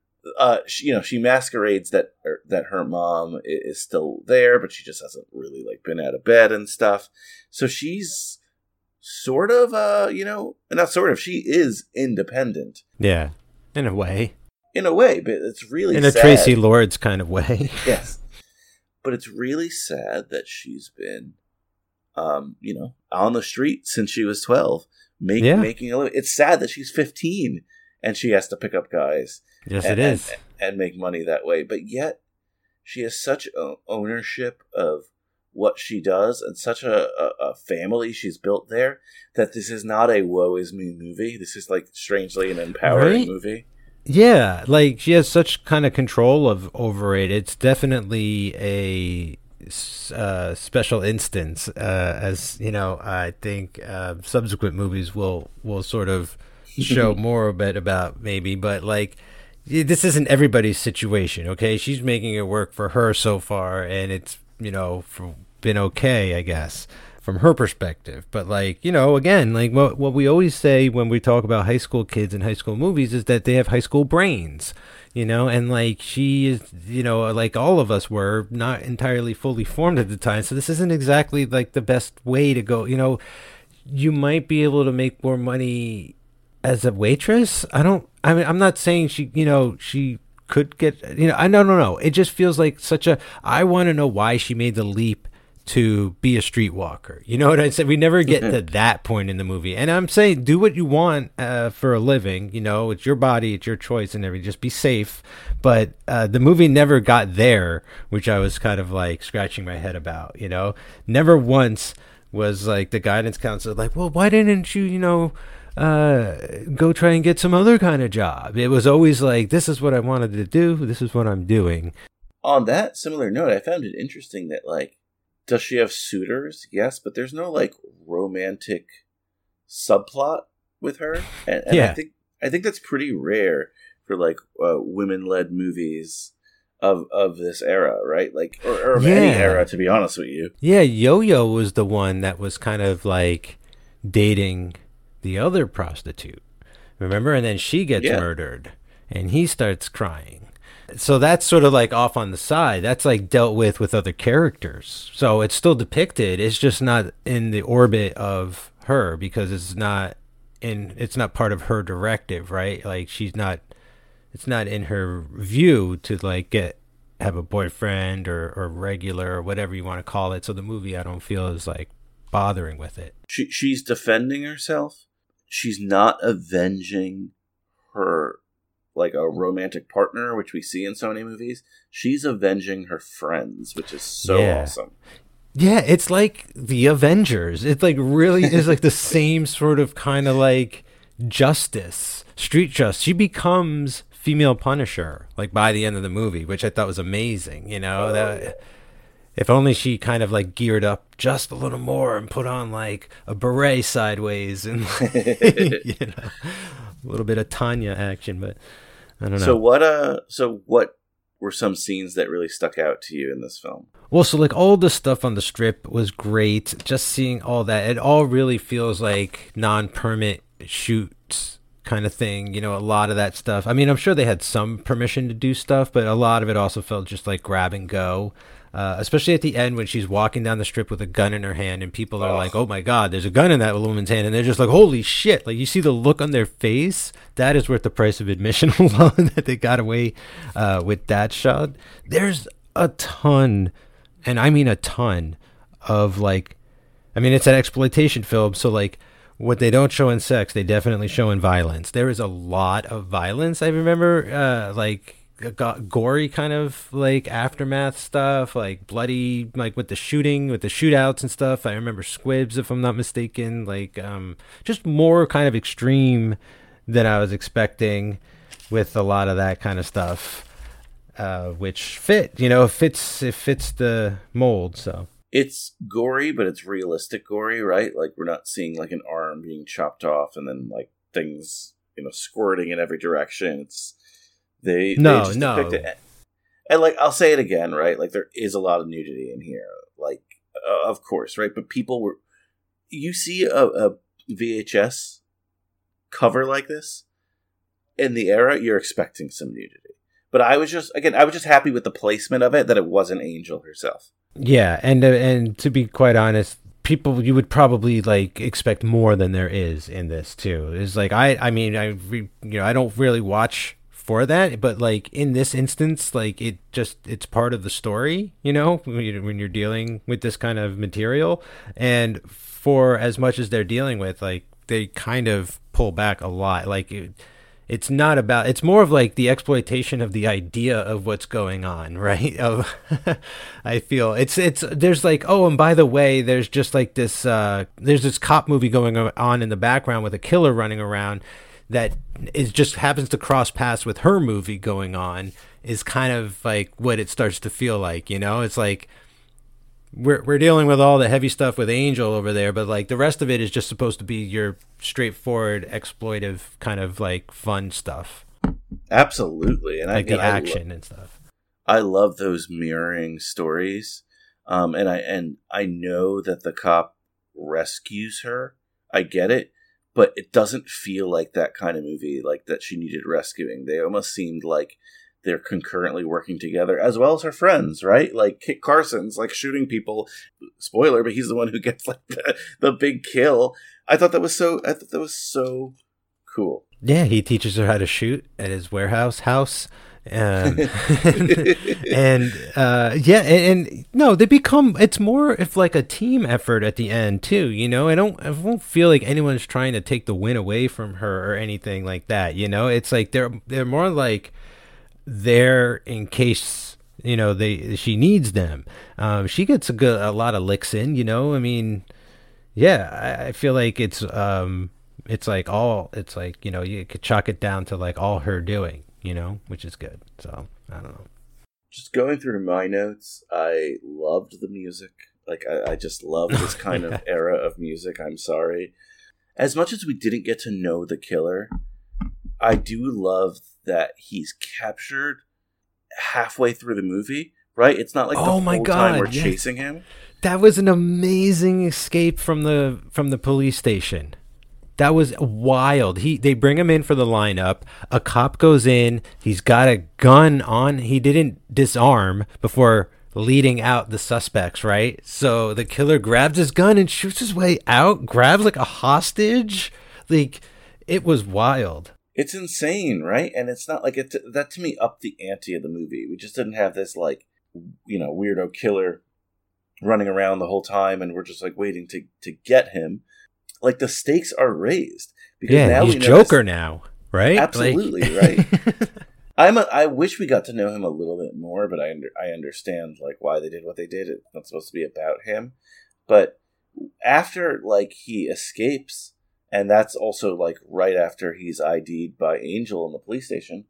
she masquerades that her mom is still there, but she just hasn't really like been out of bed and stuff. So she's sort of, not sort of, she is independent. Yeah. In a way, but it's really in a sad. Tracy Lords kind of way. Yes, but it's really sad that she's been on the street since she was 12, making a living. It's sad that she's 15 and she has to pick up guys. Yes, it is. And make money that way. But yet, she has such ownership of what she does and such a family she's built there that this is not a woe is me movie. This is like strangely an empowering movie. Yeah, like she has such kind of control over it. It's definitely a special instance, as you know. I think subsequent movies will sort of show more a bit about maybe, but like this isn't everybody's situation. Okay, she's making it work for her so far, and it's been okay, I guess, from her perspective. But like, again, like what we always say when we talk about high school kids and high school movies is that they have high school brains, and like she is, like all of us were not entirely fully formed at the time. So this isn't exactly like the best way to go. You might be able to make more money as a waitress. I'm not saying she could get, I don't know. It just feels like I want to know why she made the leap to be a streetwalker. You know what I said? We never get to that point in the movie. And I'm saying, do what you want for a living. It's your body, it's your choice and everything. Just be safe. But the movie never got there, which I was kind of like scratching my head about, Never once was like the guidance counselor like, well, why didn't you, go try and get some other kind of job? It was always like, this is what I wanted to do. This is what I'm doing. On that similar note, I found it interesting that like, does she have suitors? Yes, but there's no like romantic subplot with her, and yeah. I think that's pretty rare for like women-led movies of this era, right? Like or of any era, to be honest with you. Yeah, Yo-Yo was the one that was kind of like dating the other prostitute, remember? And then she gets murdered, and he starts crying. So that's sort of like off on the side. That's like dealt with other characters. So it's still depicted. It's just not in the orbit of her because it's not part of her directive, right? Like it's not in her view to like have a boyfriend or regular or whatever you want to call it. So the movie, I don't feel is like bothering with it. She's defending herself. She's not avenging her like a romantic partner, which we see in so many movies. She's avenging her friends, which is so awesome. Yeah, it's like the Avengers. It's like really is like the same sort of kind of like justice, street justice. She becomes female Punisher like by the end of the movie, which I thought was amazing. If only she kind of like geared up just a little more and put on like a beret sideways and a little bit of Tanya action, but I don't know. So what were some scenes that really stuck out to you in this film? Well, so like all the stuff on the strip was great. Just seeing all that, it all really feels like non-permit shoots kind of thing. A lot of that stuff. I mean, I'm sure they had some permission to do stuff, but a lot of it also felt just like grab and go. Especially at the end when she's walking down the strip with a gun in her hand and people are like, oh my God, there's a gun in that woman's hand. And they're just like, holy shit. Like you see the look on their face. That is worth the price of admission alone that they got away with that shot. There's a ton, and I mean a ton of like, I mean, it's an exploitation film. So like what they don't show in sex, they definitely show in violence. There is a lot of violence. I remember gory kind of like aftermath stuff, like bloody, like with the shootouts and stuff. I remember squibs, if I'm not mistaken, like just more kind of extreme than I was expecting with a lot of that kind of stuff, which fits the mold. So it's gory, but it's realistic gory, right? Like we're not seeing like an arm being chopped off and then like things squirting in every direction. It's They just depict it. And like I'll say it again, right? Like there is a lot of nudity in here, like of course, right? But you see a VHS cover like this in the era, you're expecting some nudity. But I was just happy with the placement of it, that it wasn't Angel herself. Yeah, and to be quite honest, you would probably like expect more than there is in this too. It's like I don't really watch for that, but like in this instance, like it's part of the story, you know, when you're dealing with this kind of material. And for as much as they're dealing with, like, they kind of pull back a lot. Like it's not about, it's more of like the exploitation of the idea of what's going on, right? I feel it's there's like, oh, and by the way, there's just like this there's this cop movie going on in the background with a killer running around that is just happens to cross paths with her movie going on, is kind of like what it starts to feel like, you know? It's like we're dealing with all the heavy stuff with Angel over there, but like the rest of it is just supposed to be your straightforward exploitive kind of like fun stuff. Absolutely. And like the action and stuff. I love those mirroring stories. And I know that the cop rescues her. I get it, but it doesn't feel like that kind of movie, like that she needed rescuing. They almost seemed like they're concurrently working together, as well as her friends, right? Like Kit Carson's like shooting people. Spoiler, but he's the one who gets like the big kill. I thought that was so cool. Yeah, he teaches her how to shoot at his warehouse house. And no, they become, it's more of like a team effort at the end too, you know. I won't feel like anyone's trying to take the win away from her or anything like that, you know. It's like they're more like there in case, you know, she needs them. She gets a lot of licks in, you know. I mean, yeah, I feel like it's like, you know, you could chalk it down to like all her doing, you know, which is good. So I don't know. Just going through my notes, I loved the music. Like I just love this kind of era of music. I'm sorry. As much as we didn't get to know the killer, I do love that he's captured halfway through the movie, right? It's not like the whole time we're chasing him. That was an amazing escape from the police station. That was wild. They bring him in for the lineup. A cop goes in. He's got a gun on. He didn't disarm before leading out the suspects, right? So the killer grabs his gun and shoots his way out, grabs like a hostage. Like, it was wild. It's insane, right? And it's not like that to me upped the ante of the movie. We just didn't have this like, you know, weirdo killer running around the whole time and we're just like waiting to get him. Like the stakes are raised because now he's Joker now, right? Absolutely, like... right. I wish we got to know him a little bit more, but I understand like why they did what they did. It's not supposed to be about him, but after like he escapes. And that's also like right after he's ID'd by Angel in the police station.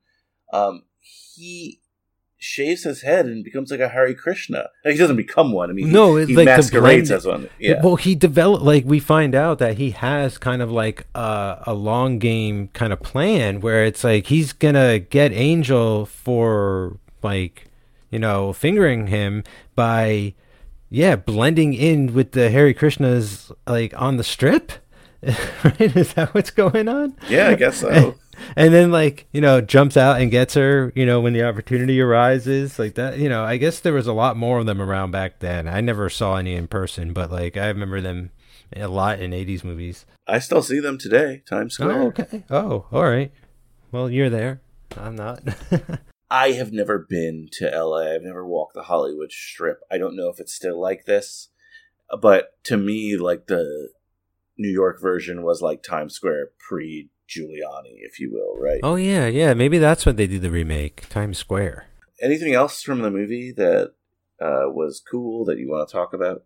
He shaves his head and becomes like a Hare Krishna. Like, he doesn't become one. I mean, he like masquerades as one. Yeah. Well, he developed, like, we find out that he has kind of like a long game kind of plan where it's like he's gonna get Angel for like, you know, fingering him by blending in with the Hare Krishnas like on the strip. Right? Is that what's going on? Yeah, I guess so. And then, like, you know, jumps out and gets her, you know, when the opportunity arises, like that. You know, I guess there was a lot more of them around back then. I never saw any in person, but like I remember them a lot in 80s movies. I still see them today, Times Square. Oh, okay. Oh, all right. Well, you're there. I'm not. I have never been to LA. I've never walked the Hollywood Strip. I don't know if it's still like this, but to me, like the New York version was like Times Square pre-Giuliani, if you will, right? Oh, yeah. Maybe that's what they did the remake, Times Square. Anything else from the movie that was cool that you want to talk about?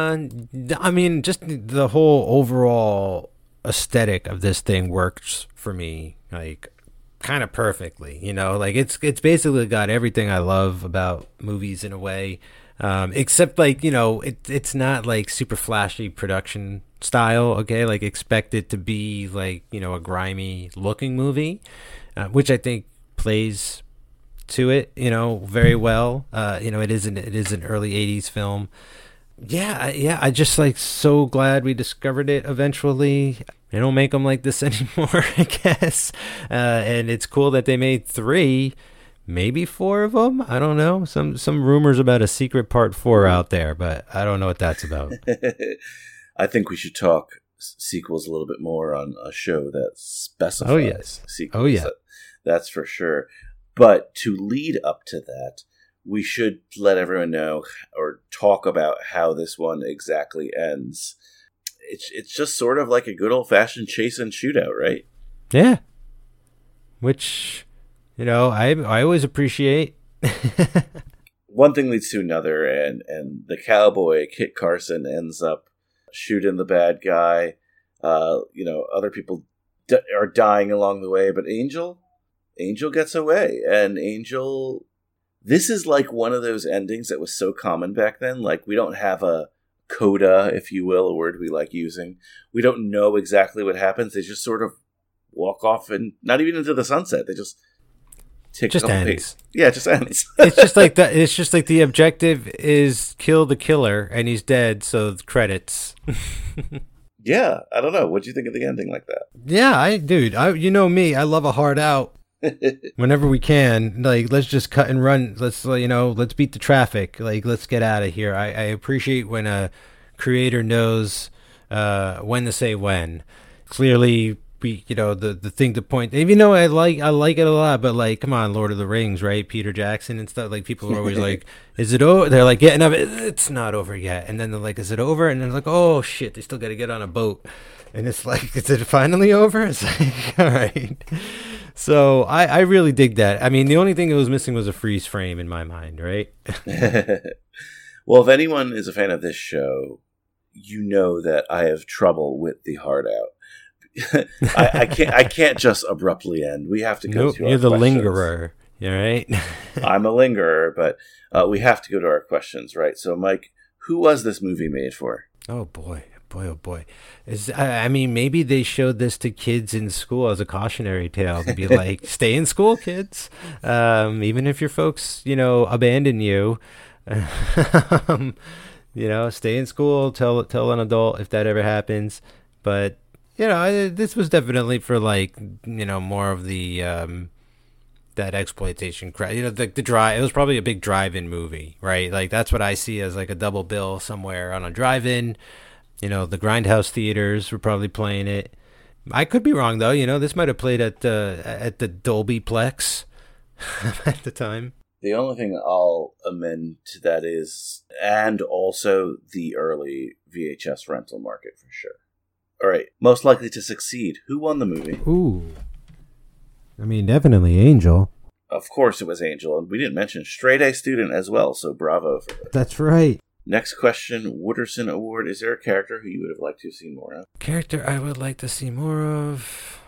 I mean, just the whole overall aesthetic of this thing works for me, like, kind of perfectly, you know? Like, it's basically got everything I love about movies in a way, except, like, you know, it's not, like, super flashy production style, okay? Like, expect it to be, like, you know, a grimy looking movie, which I think plays to it, you know, very well. You know, it is an early 80s film. I just, like, so glad we discovered it eventually. They don't make them like this anymore, I guess. And it's cool that they made 3, maybe 4 of them. I don't know. Some rumors about a secret part 4 out there, but I don't know what that's about. I think we should talk sequels a little bit more on a show that specifies sequels. Oh, yeah. That's for sure. But to lead up to that, we should let everyone know or talk about how this one exactly ends. It's just sort of like a good old-fashioned chase and shootout, right? Yeah. Which, I always appreciate. One thing leads to another, and the cowboy, Kit Carson, ends up shooting the bad guy. Other people are dying along the way, but Angel gets away, and Angel... This is like one of those endings that was so common back then. Like, we don't have a coda, if you will, a word we like using. We don't know exactly what happens. They just sort of walk off, and not even into the sunset. They just take just a couple ends. paces. Yeah, it just ends. It's just like that. It's just like the objective is kill the killer, and he's dead. So the credits. Yeah, I don't know. What'd you think of the ending like that? Yeah, you know me. I love a hard out. Whenever we can, like, let's just cut and run. Let's beat the traffic. Like, let's get out of here. I appreciate when a creator knows when to say when. Clearly, the thing to point. Even though I like it a lot, but like, come on, Lord of the Rings, right? Peter Jackson and stuff. Like, people are always like, "Is it over?" They're like getting up. It's not over yet. And then they're like, "Is it over?" And then like, "Oh shit, they still got to get on a boat." And it's like, is it finally over? It's like, all right. So I really dig that. I mean, the only thing that was missing was a freeze frame in my mind, right? Well, if anyone is a fan of this show, you know that I have trouble with the hard out. I can't just abruptly end. We have to go to our You're the questions. lingerer, all right? I'm a lingerer, but we have to go to our questions, right? So, Mike, who was this movie made for? Oh, boy. Oh boy. Maybe they showed this to kids in school as a cautionary tale to be like, stay in school, kids. Even if your folks, abandon you, stay in school, tell an adult if that ever happens. But, this was definitely for like, more of the, that exploitation crowd. The drive, it was probably a big drive-in movie, right? Like, that's what I see as like a double bill somewhere on a drive-in. The Grindhouse theaters were probably playing it. I could be wrong though. This might have played at the Dolby Plex at the time. The only thing I'll amend to that is, and also the early VHS rental market for sure. All right, most likely to succeed. Who won the movie? Ooh, definitely Angel. Of course, it was Angel, and we didn't mention Straight A Student as well. So bravo for that. That's right. Next question, Wooderson Award. Is there a character who you would have liked to have seen more of? Character I would like to see more of?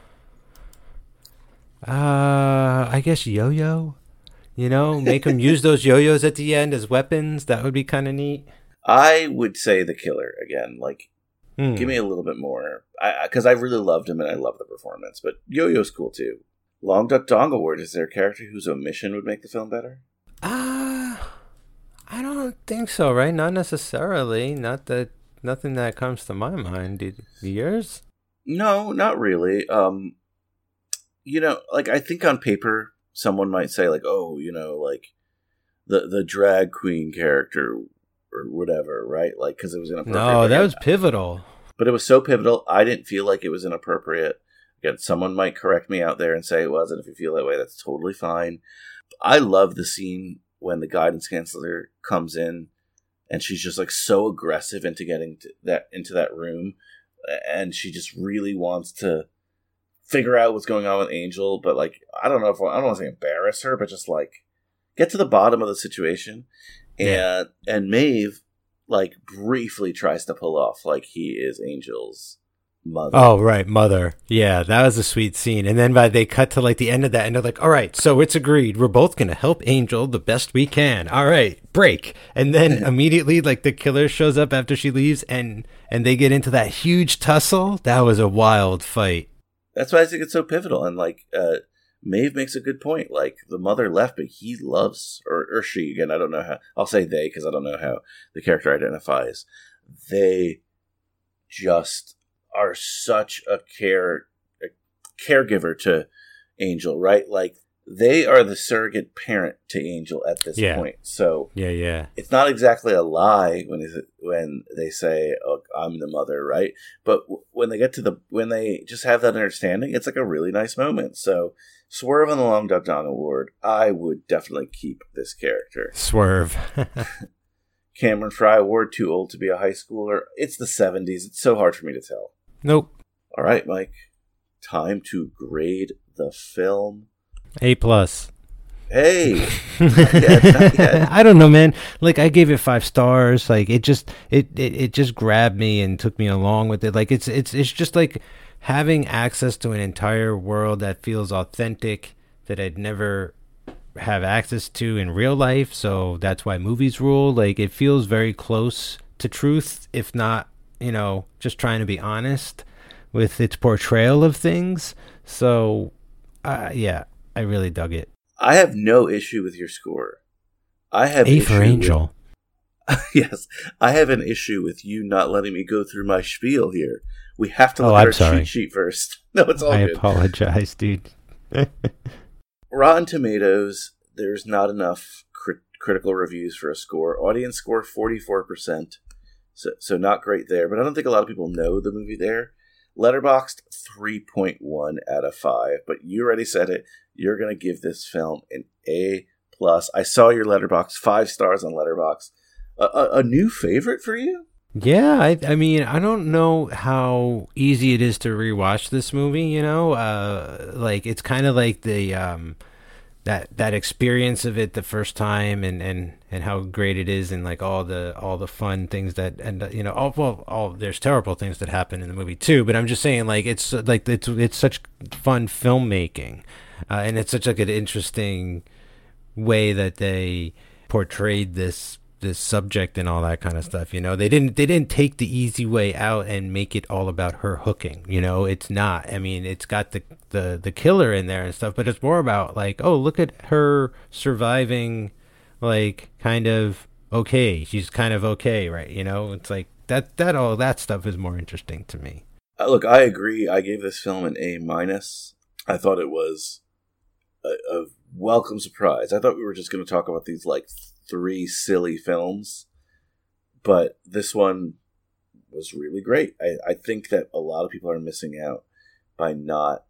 I guess Yo-Yo. Make them use those yo-yos at the end as weapons. That would be kind of neat. I would say the killer again. Like, give me a little bit more. Because I really loved him and I love the performance. But Yo-Yo's cool too. Long Duck Dong Award. Is there a character whose omission would make the film better? I don't think so, right? Not necessarily. Nothing that comes to my mind. Yours? No, not really. Like, I think on paper, someone might say, like, oh, like, the drag queen character or whatever, right? Like, because it was inappropriate. No, that was pivotal. But it was so pivotal, I didn't feel like it was inappropriate. Again, someone might correct me out there and say it wasn't. If you feel that way, that's totally fine. I love the scene when the guidance counselor comes in and she's just like so aggressive into getting into that room, and she just really wants to figure out what's going on with Angel, but like, I don't want to say embarrass her, but just like get to the bottom of the situation. And Maeve like briefly tries to pull off like he is Angel's mother. Oh, right, mother. Yeah, that was a sweet scene. And then they cut to like the end of that, and they're like, all right, so it's agreed. We're both going to help Angel the best we can. All right, break. And then immediately like the killer shows up after she leaves, and they get into that huge tussle. That was a wild fight. That's why I think it's so pivotal. And like, Maeve makes a good point. Like, the mother left, but he loves, or she, again, I don't know how, I'll say they, because I don't know how the character identifies. They just are such a caregiver to Angel, right? Like, they are the surrogate parent to Angel at this point. So yeah, it's not exactly a lie when they say, "Oh, I'm the mother," right? But when they just have that understanding, it's like a really nice moment. So Swerve on the Long Duk Dong Award, I would definitely keep this character. Swerve. Cameron Fry Award, Too Old to Be a High Schooler. It's the 70s. It's so hard for me to tell. Nope. All right, Mike. Time to grade the film. A+. Hey. Not yet. I don't know, man. Like, I gave it 5 stars. Like, it just grabbed me and took me along with it. Like, it's just like having access to an entire world that feels authentic, that I'd never have access to in real life. So that's why movies rule. Like, it feels very close to truth, if not, just trying to be honest with its portrayal of things. So, yeah, I really dug it. I have no issue with your score. I have A for Angel. Yes, I have an issue with you not letting me go through my spiel here. We have to look at our cheat sheet first. No, it's all good. I apologize, dude. Rotten Tomatoes, there's not enough critical reviews for a score. Audience score 44%, so not great there. But I don't think a lot of people know the movie there. Letterboxd 3.1 out of 5. But you already said it. You're going to give this film an A+. I saw your Letterboxd, 5 stars on Letterboxd. A new favorite for you? Yeah, I mean, I don't know how easy it is to rewatch this movie, like it's kind of like the that experience of it the first time and how great it is, and like all the fun things that, and there's terrible things that happen in the movie too, but I'm just saying, like, it's such fun filmmaking, and it's such like an interesting way that they portrayed this subject and all that kind of stuff. They didn't take the easy way out and make it all about her hooking. It's not. I mean, it's got the killer in there and stuff, but it's more about like, oh, look at her surviving, like, kind of okay. She's kind of okay, right? It's like that all that stuff is more interesting to me. Look, I agree. I gave this film an A-. I thought it was a welcome surprise. I thought we were just going to talk about these like 3 silly films, but this one was really great. I think that a lot of people are missing out by not,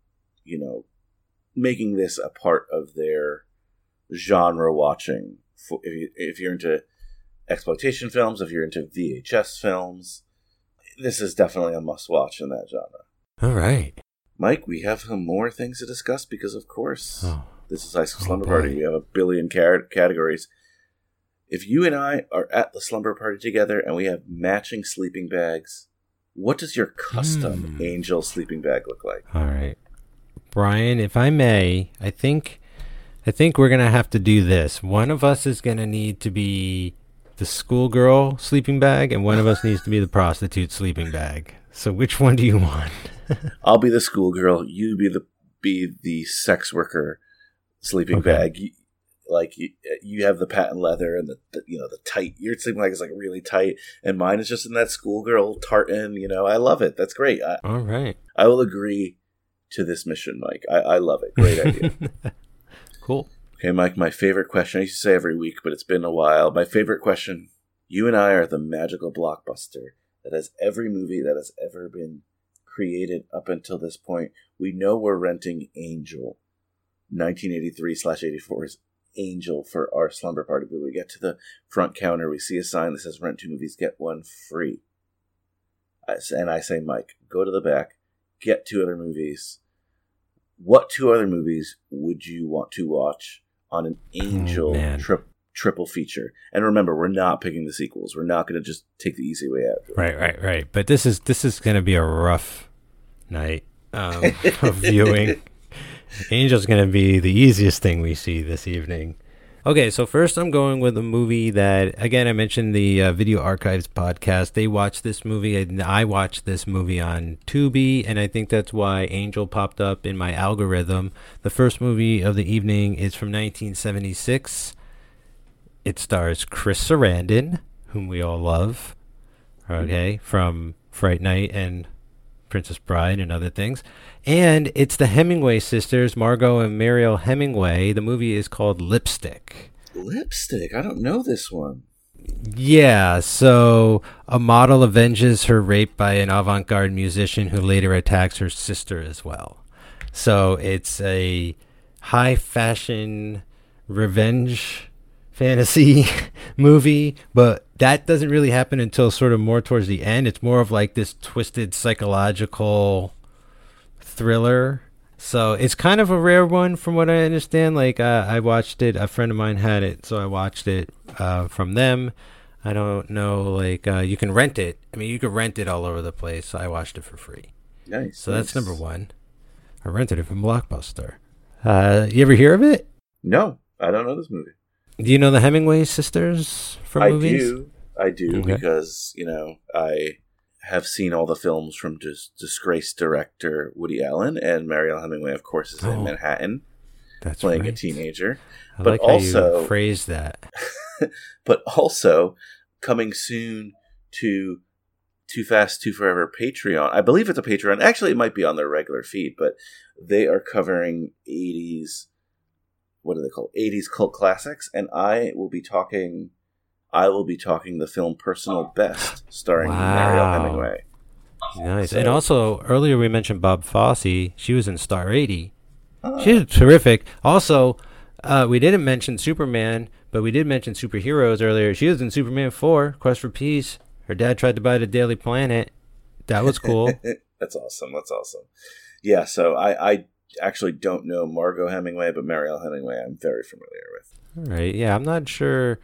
making this a part of their genre watching. If you're into exploitation films, if you're into VHS films, this is definitely a must-watch in that genre. All right. Mike, we have some more things to discuss because, of course, this is High School Slumber Party. We have a billion categories. If you and I are at the slumber party together and we have matching sleeping bags, what does your custom Angel sleeping bag look like? All right. Brian, if I may, I think we're going to have to do this. One of us is going to need to be the schoolgirl sleeping bag, and one of us needs to be the prostitute sleeping bag. So which one do you want? I'll be the schoolgirl. You be the sex worker sleeping bag. You have the patent leather and the tight. Your sleeping bag is like really tight, and mine is just in that schoolgirl tartan. I love it. That's great. All right. I will agree to this mission, Mike. I love it. Great idea. Cool. Okay, Mike. My favorite question. I used to say every week, but it's been a while. My favorite question. You and I are the magical blockbuster that has every movie that has ever been created up until this point. We know we're renting Angel, 1983/84's Angel for our slumber party, but we get to the front counter, we see a sign that says rent 2 movies, get 1 free. And I say, Mike, go to the back, get 2 other movies. What 2 other movies would you want to watch on an Angel triple feature? And remember, we're not picking the sequels. We're not going to just take the easy way out. Right. But this is going to be a rough night of viewing. Angel's going to be the easiest thing we see this evening. Okay, so first I'm going with a movie that, again, I mentioned the Video Archives podcast. They watched this movie, and I watched this movie on Tubi, and I think that's why Angel popped up in my algorithm. The first movie of the evening is from 1976. It stars Chris Sarandon, whom we all love, okay, from Fright Night and Princess Bride and other things. And it's the Hemingway sisters, Margot and Mariel Hemingway. The movie is called Lipstick. Lipstick? I don't know this one. Yeah, so a model avenges her rape by an avant-garde musician who later attacks her sister as well. So it's a high-fashion revenge fantasy movie, but that doesn't really happen until sort of more towards the end. It's more of like this twisted psychological thriller. So it's kind of a rare one from what I understand. Like I watched it, a friend of mine had it, so I watched it from them. I don't know, like you can rent it. I mean, you can rent it all over the place. So I watched it for free. Nice. So that's number one. I rented it from Blockbuster. You ever hear of it? No, I don't know this movie. Do you know the Hemingway sisters from movies? I do, Okay. because, I have seen all the films from disgraced director Woody Allen, and Mariel Hemingway, of course, is in Manhattan, playing a teenager. I but like how also you phrased that. But also coming soon to Too Fast, Too Forever Patreon. I believe it's a Patreon. Actually, it might be on their regular feed, but they are covering 80s. What do they call 80s cult classics? And I will be talking the film Personal Best, starring Mariel Hemingway. Nice. So, and also, earlier we mentioned Bob Fosse. She was in Star 80. She's terrific. Also, we didn't mention Superman, but we did mention superheroes earlier. She was in Superman 4, Quest for Peace. Her dad tried to buy the Daily Planet. That was cool. That's awesome. Yeah, so I actually don't know Margot Hemingway, but Mariel Hemingway I'm very familiar with. All right. Yeah, I'm not sure.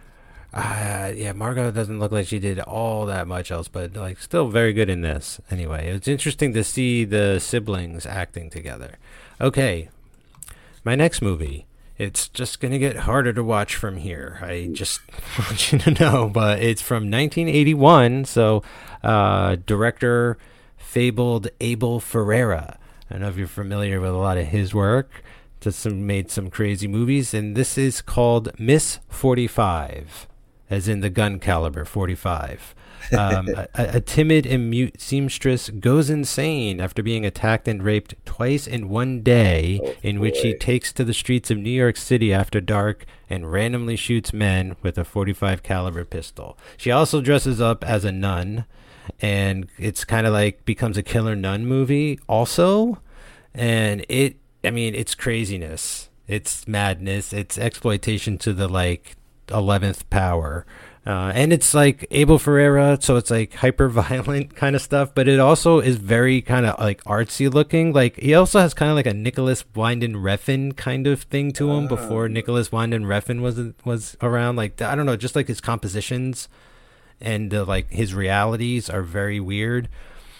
Margot doesn't look like she did all that much else, but like still very good in this. Anyway, it's interesting to see the siblings acting together. Okay, my next movie. It's just going to get harder to watch from here. I just want you to know, but it's from 1981. So, director fabled Abel Ferrara. I don't know if you're familiar with a lot of his work. Made some crazy movies, and this is called Miss 45, as in the gun caliber 45. A timid and mute seamstress goes insane after being attacked and raped twice in one day, in which she takes to the streets of New York City after dark and randomly shoots men with a 45 caliber pistol. She also dresses up as a nun, and it's kind of like becomes a killer nun movie also. And it's craziness. It's madness. It's exploitation to the 11th power. And it's like Abel Ferrara, so it's like hyper violent kind of stuff, but it also is very kind of like artsy looking. Like he also has kind of like a Nicholas Winding Refn kind of thing to him before Nicholas Winding Refn was around. Like, I don't know, just like his compositions and like his realities are very weird.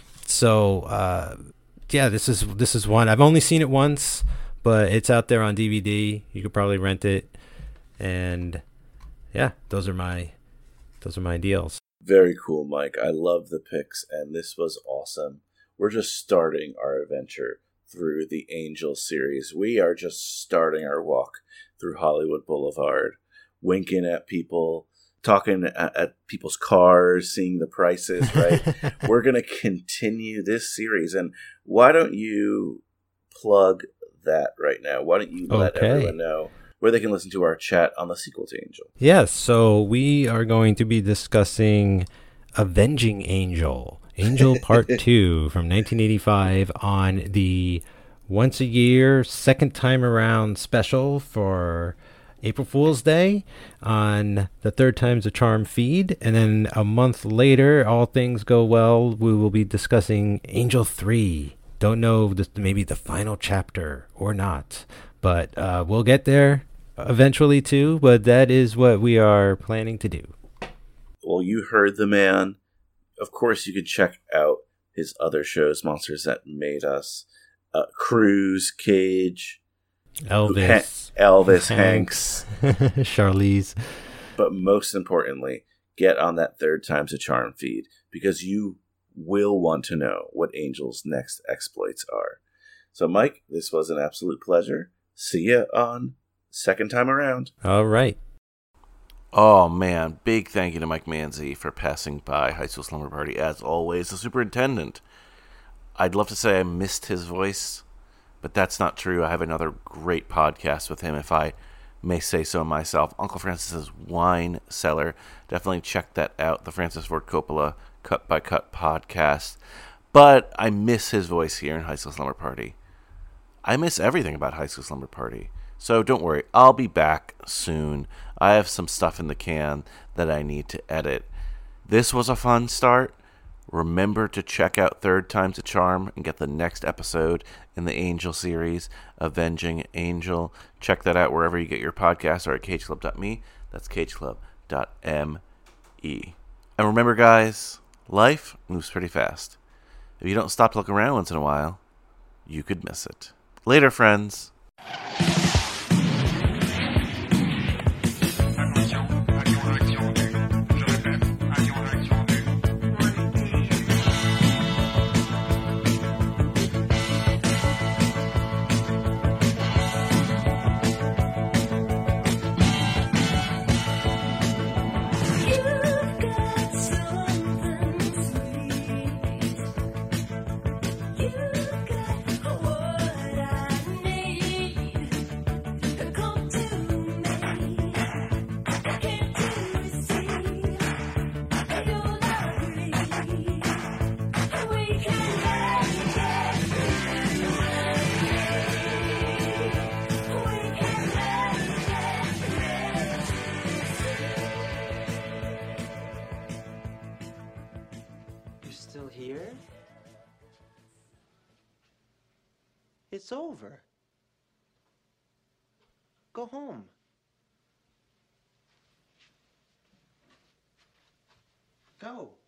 So, this is one. I've only seen it once, but it's out there on DVD. You could probably rent it. And yeah, those are my deals. Very cool, Mike. I love the picks, and this was awesome. We're just starting our adventure through the Angel series. We are just starting our walk through Hollywood Boulevard, winking at people, talking at people's cars, seeing the prices, right? We're going to continue this series, and why don't you plug that right now? Why don't you let everyone know where they can listen to our chat on the sequel to Angel? Yes, so we are going to be discussing Avenging Angel Part 2 from 1985 on the once a year, second time around special for April Fool's Day on the Third Time's a Charm feed. And then a month later, all things go well, we will be discussing Angel 3. Don't know, maybe the final chapter or not, but we'll get there eventually too, but that is what we are planning to do. Well, you heard the man. Of course, you could check out his other shows, Monsters That Made Us, Cruise, Cage, Elvis, Hanks, Charlize. But most importantly, get on that Third Time's a Charm feed, because you will want to know what Angel's next exploits are. So, Mike, this was an absolute pleasure. See you on second time around. All right. Oh, man. Big thank you to Mike Manzi for passing by High School Slumber Party, as always. The superintendent. I'd love to say I missed his voice, but that's not true. I have another great podcast with him, if I may say so myself. Uncle Francis's Wine Cellar. Definitely check that out. The Francis Ford Coppola Cut by Cut podcast. But I miss his voice here in High School Slumber Party. I miss everything about High School Slumber Party. So don't worry, I'll be back soon. I have some stuff in the can that I need to edit. This was a fun start. Remember to check out Third Time's a Charm and get the next episode in the Angel series, Avenging Angel. Check that out wherever you get your podcasts or at cageclub.me. That's cageclub.me. And remember, guys, life moves pretty fast. If you don't stop to look around once in a while, you could miss it. Later, friends. Here? It's over. Go home. Go.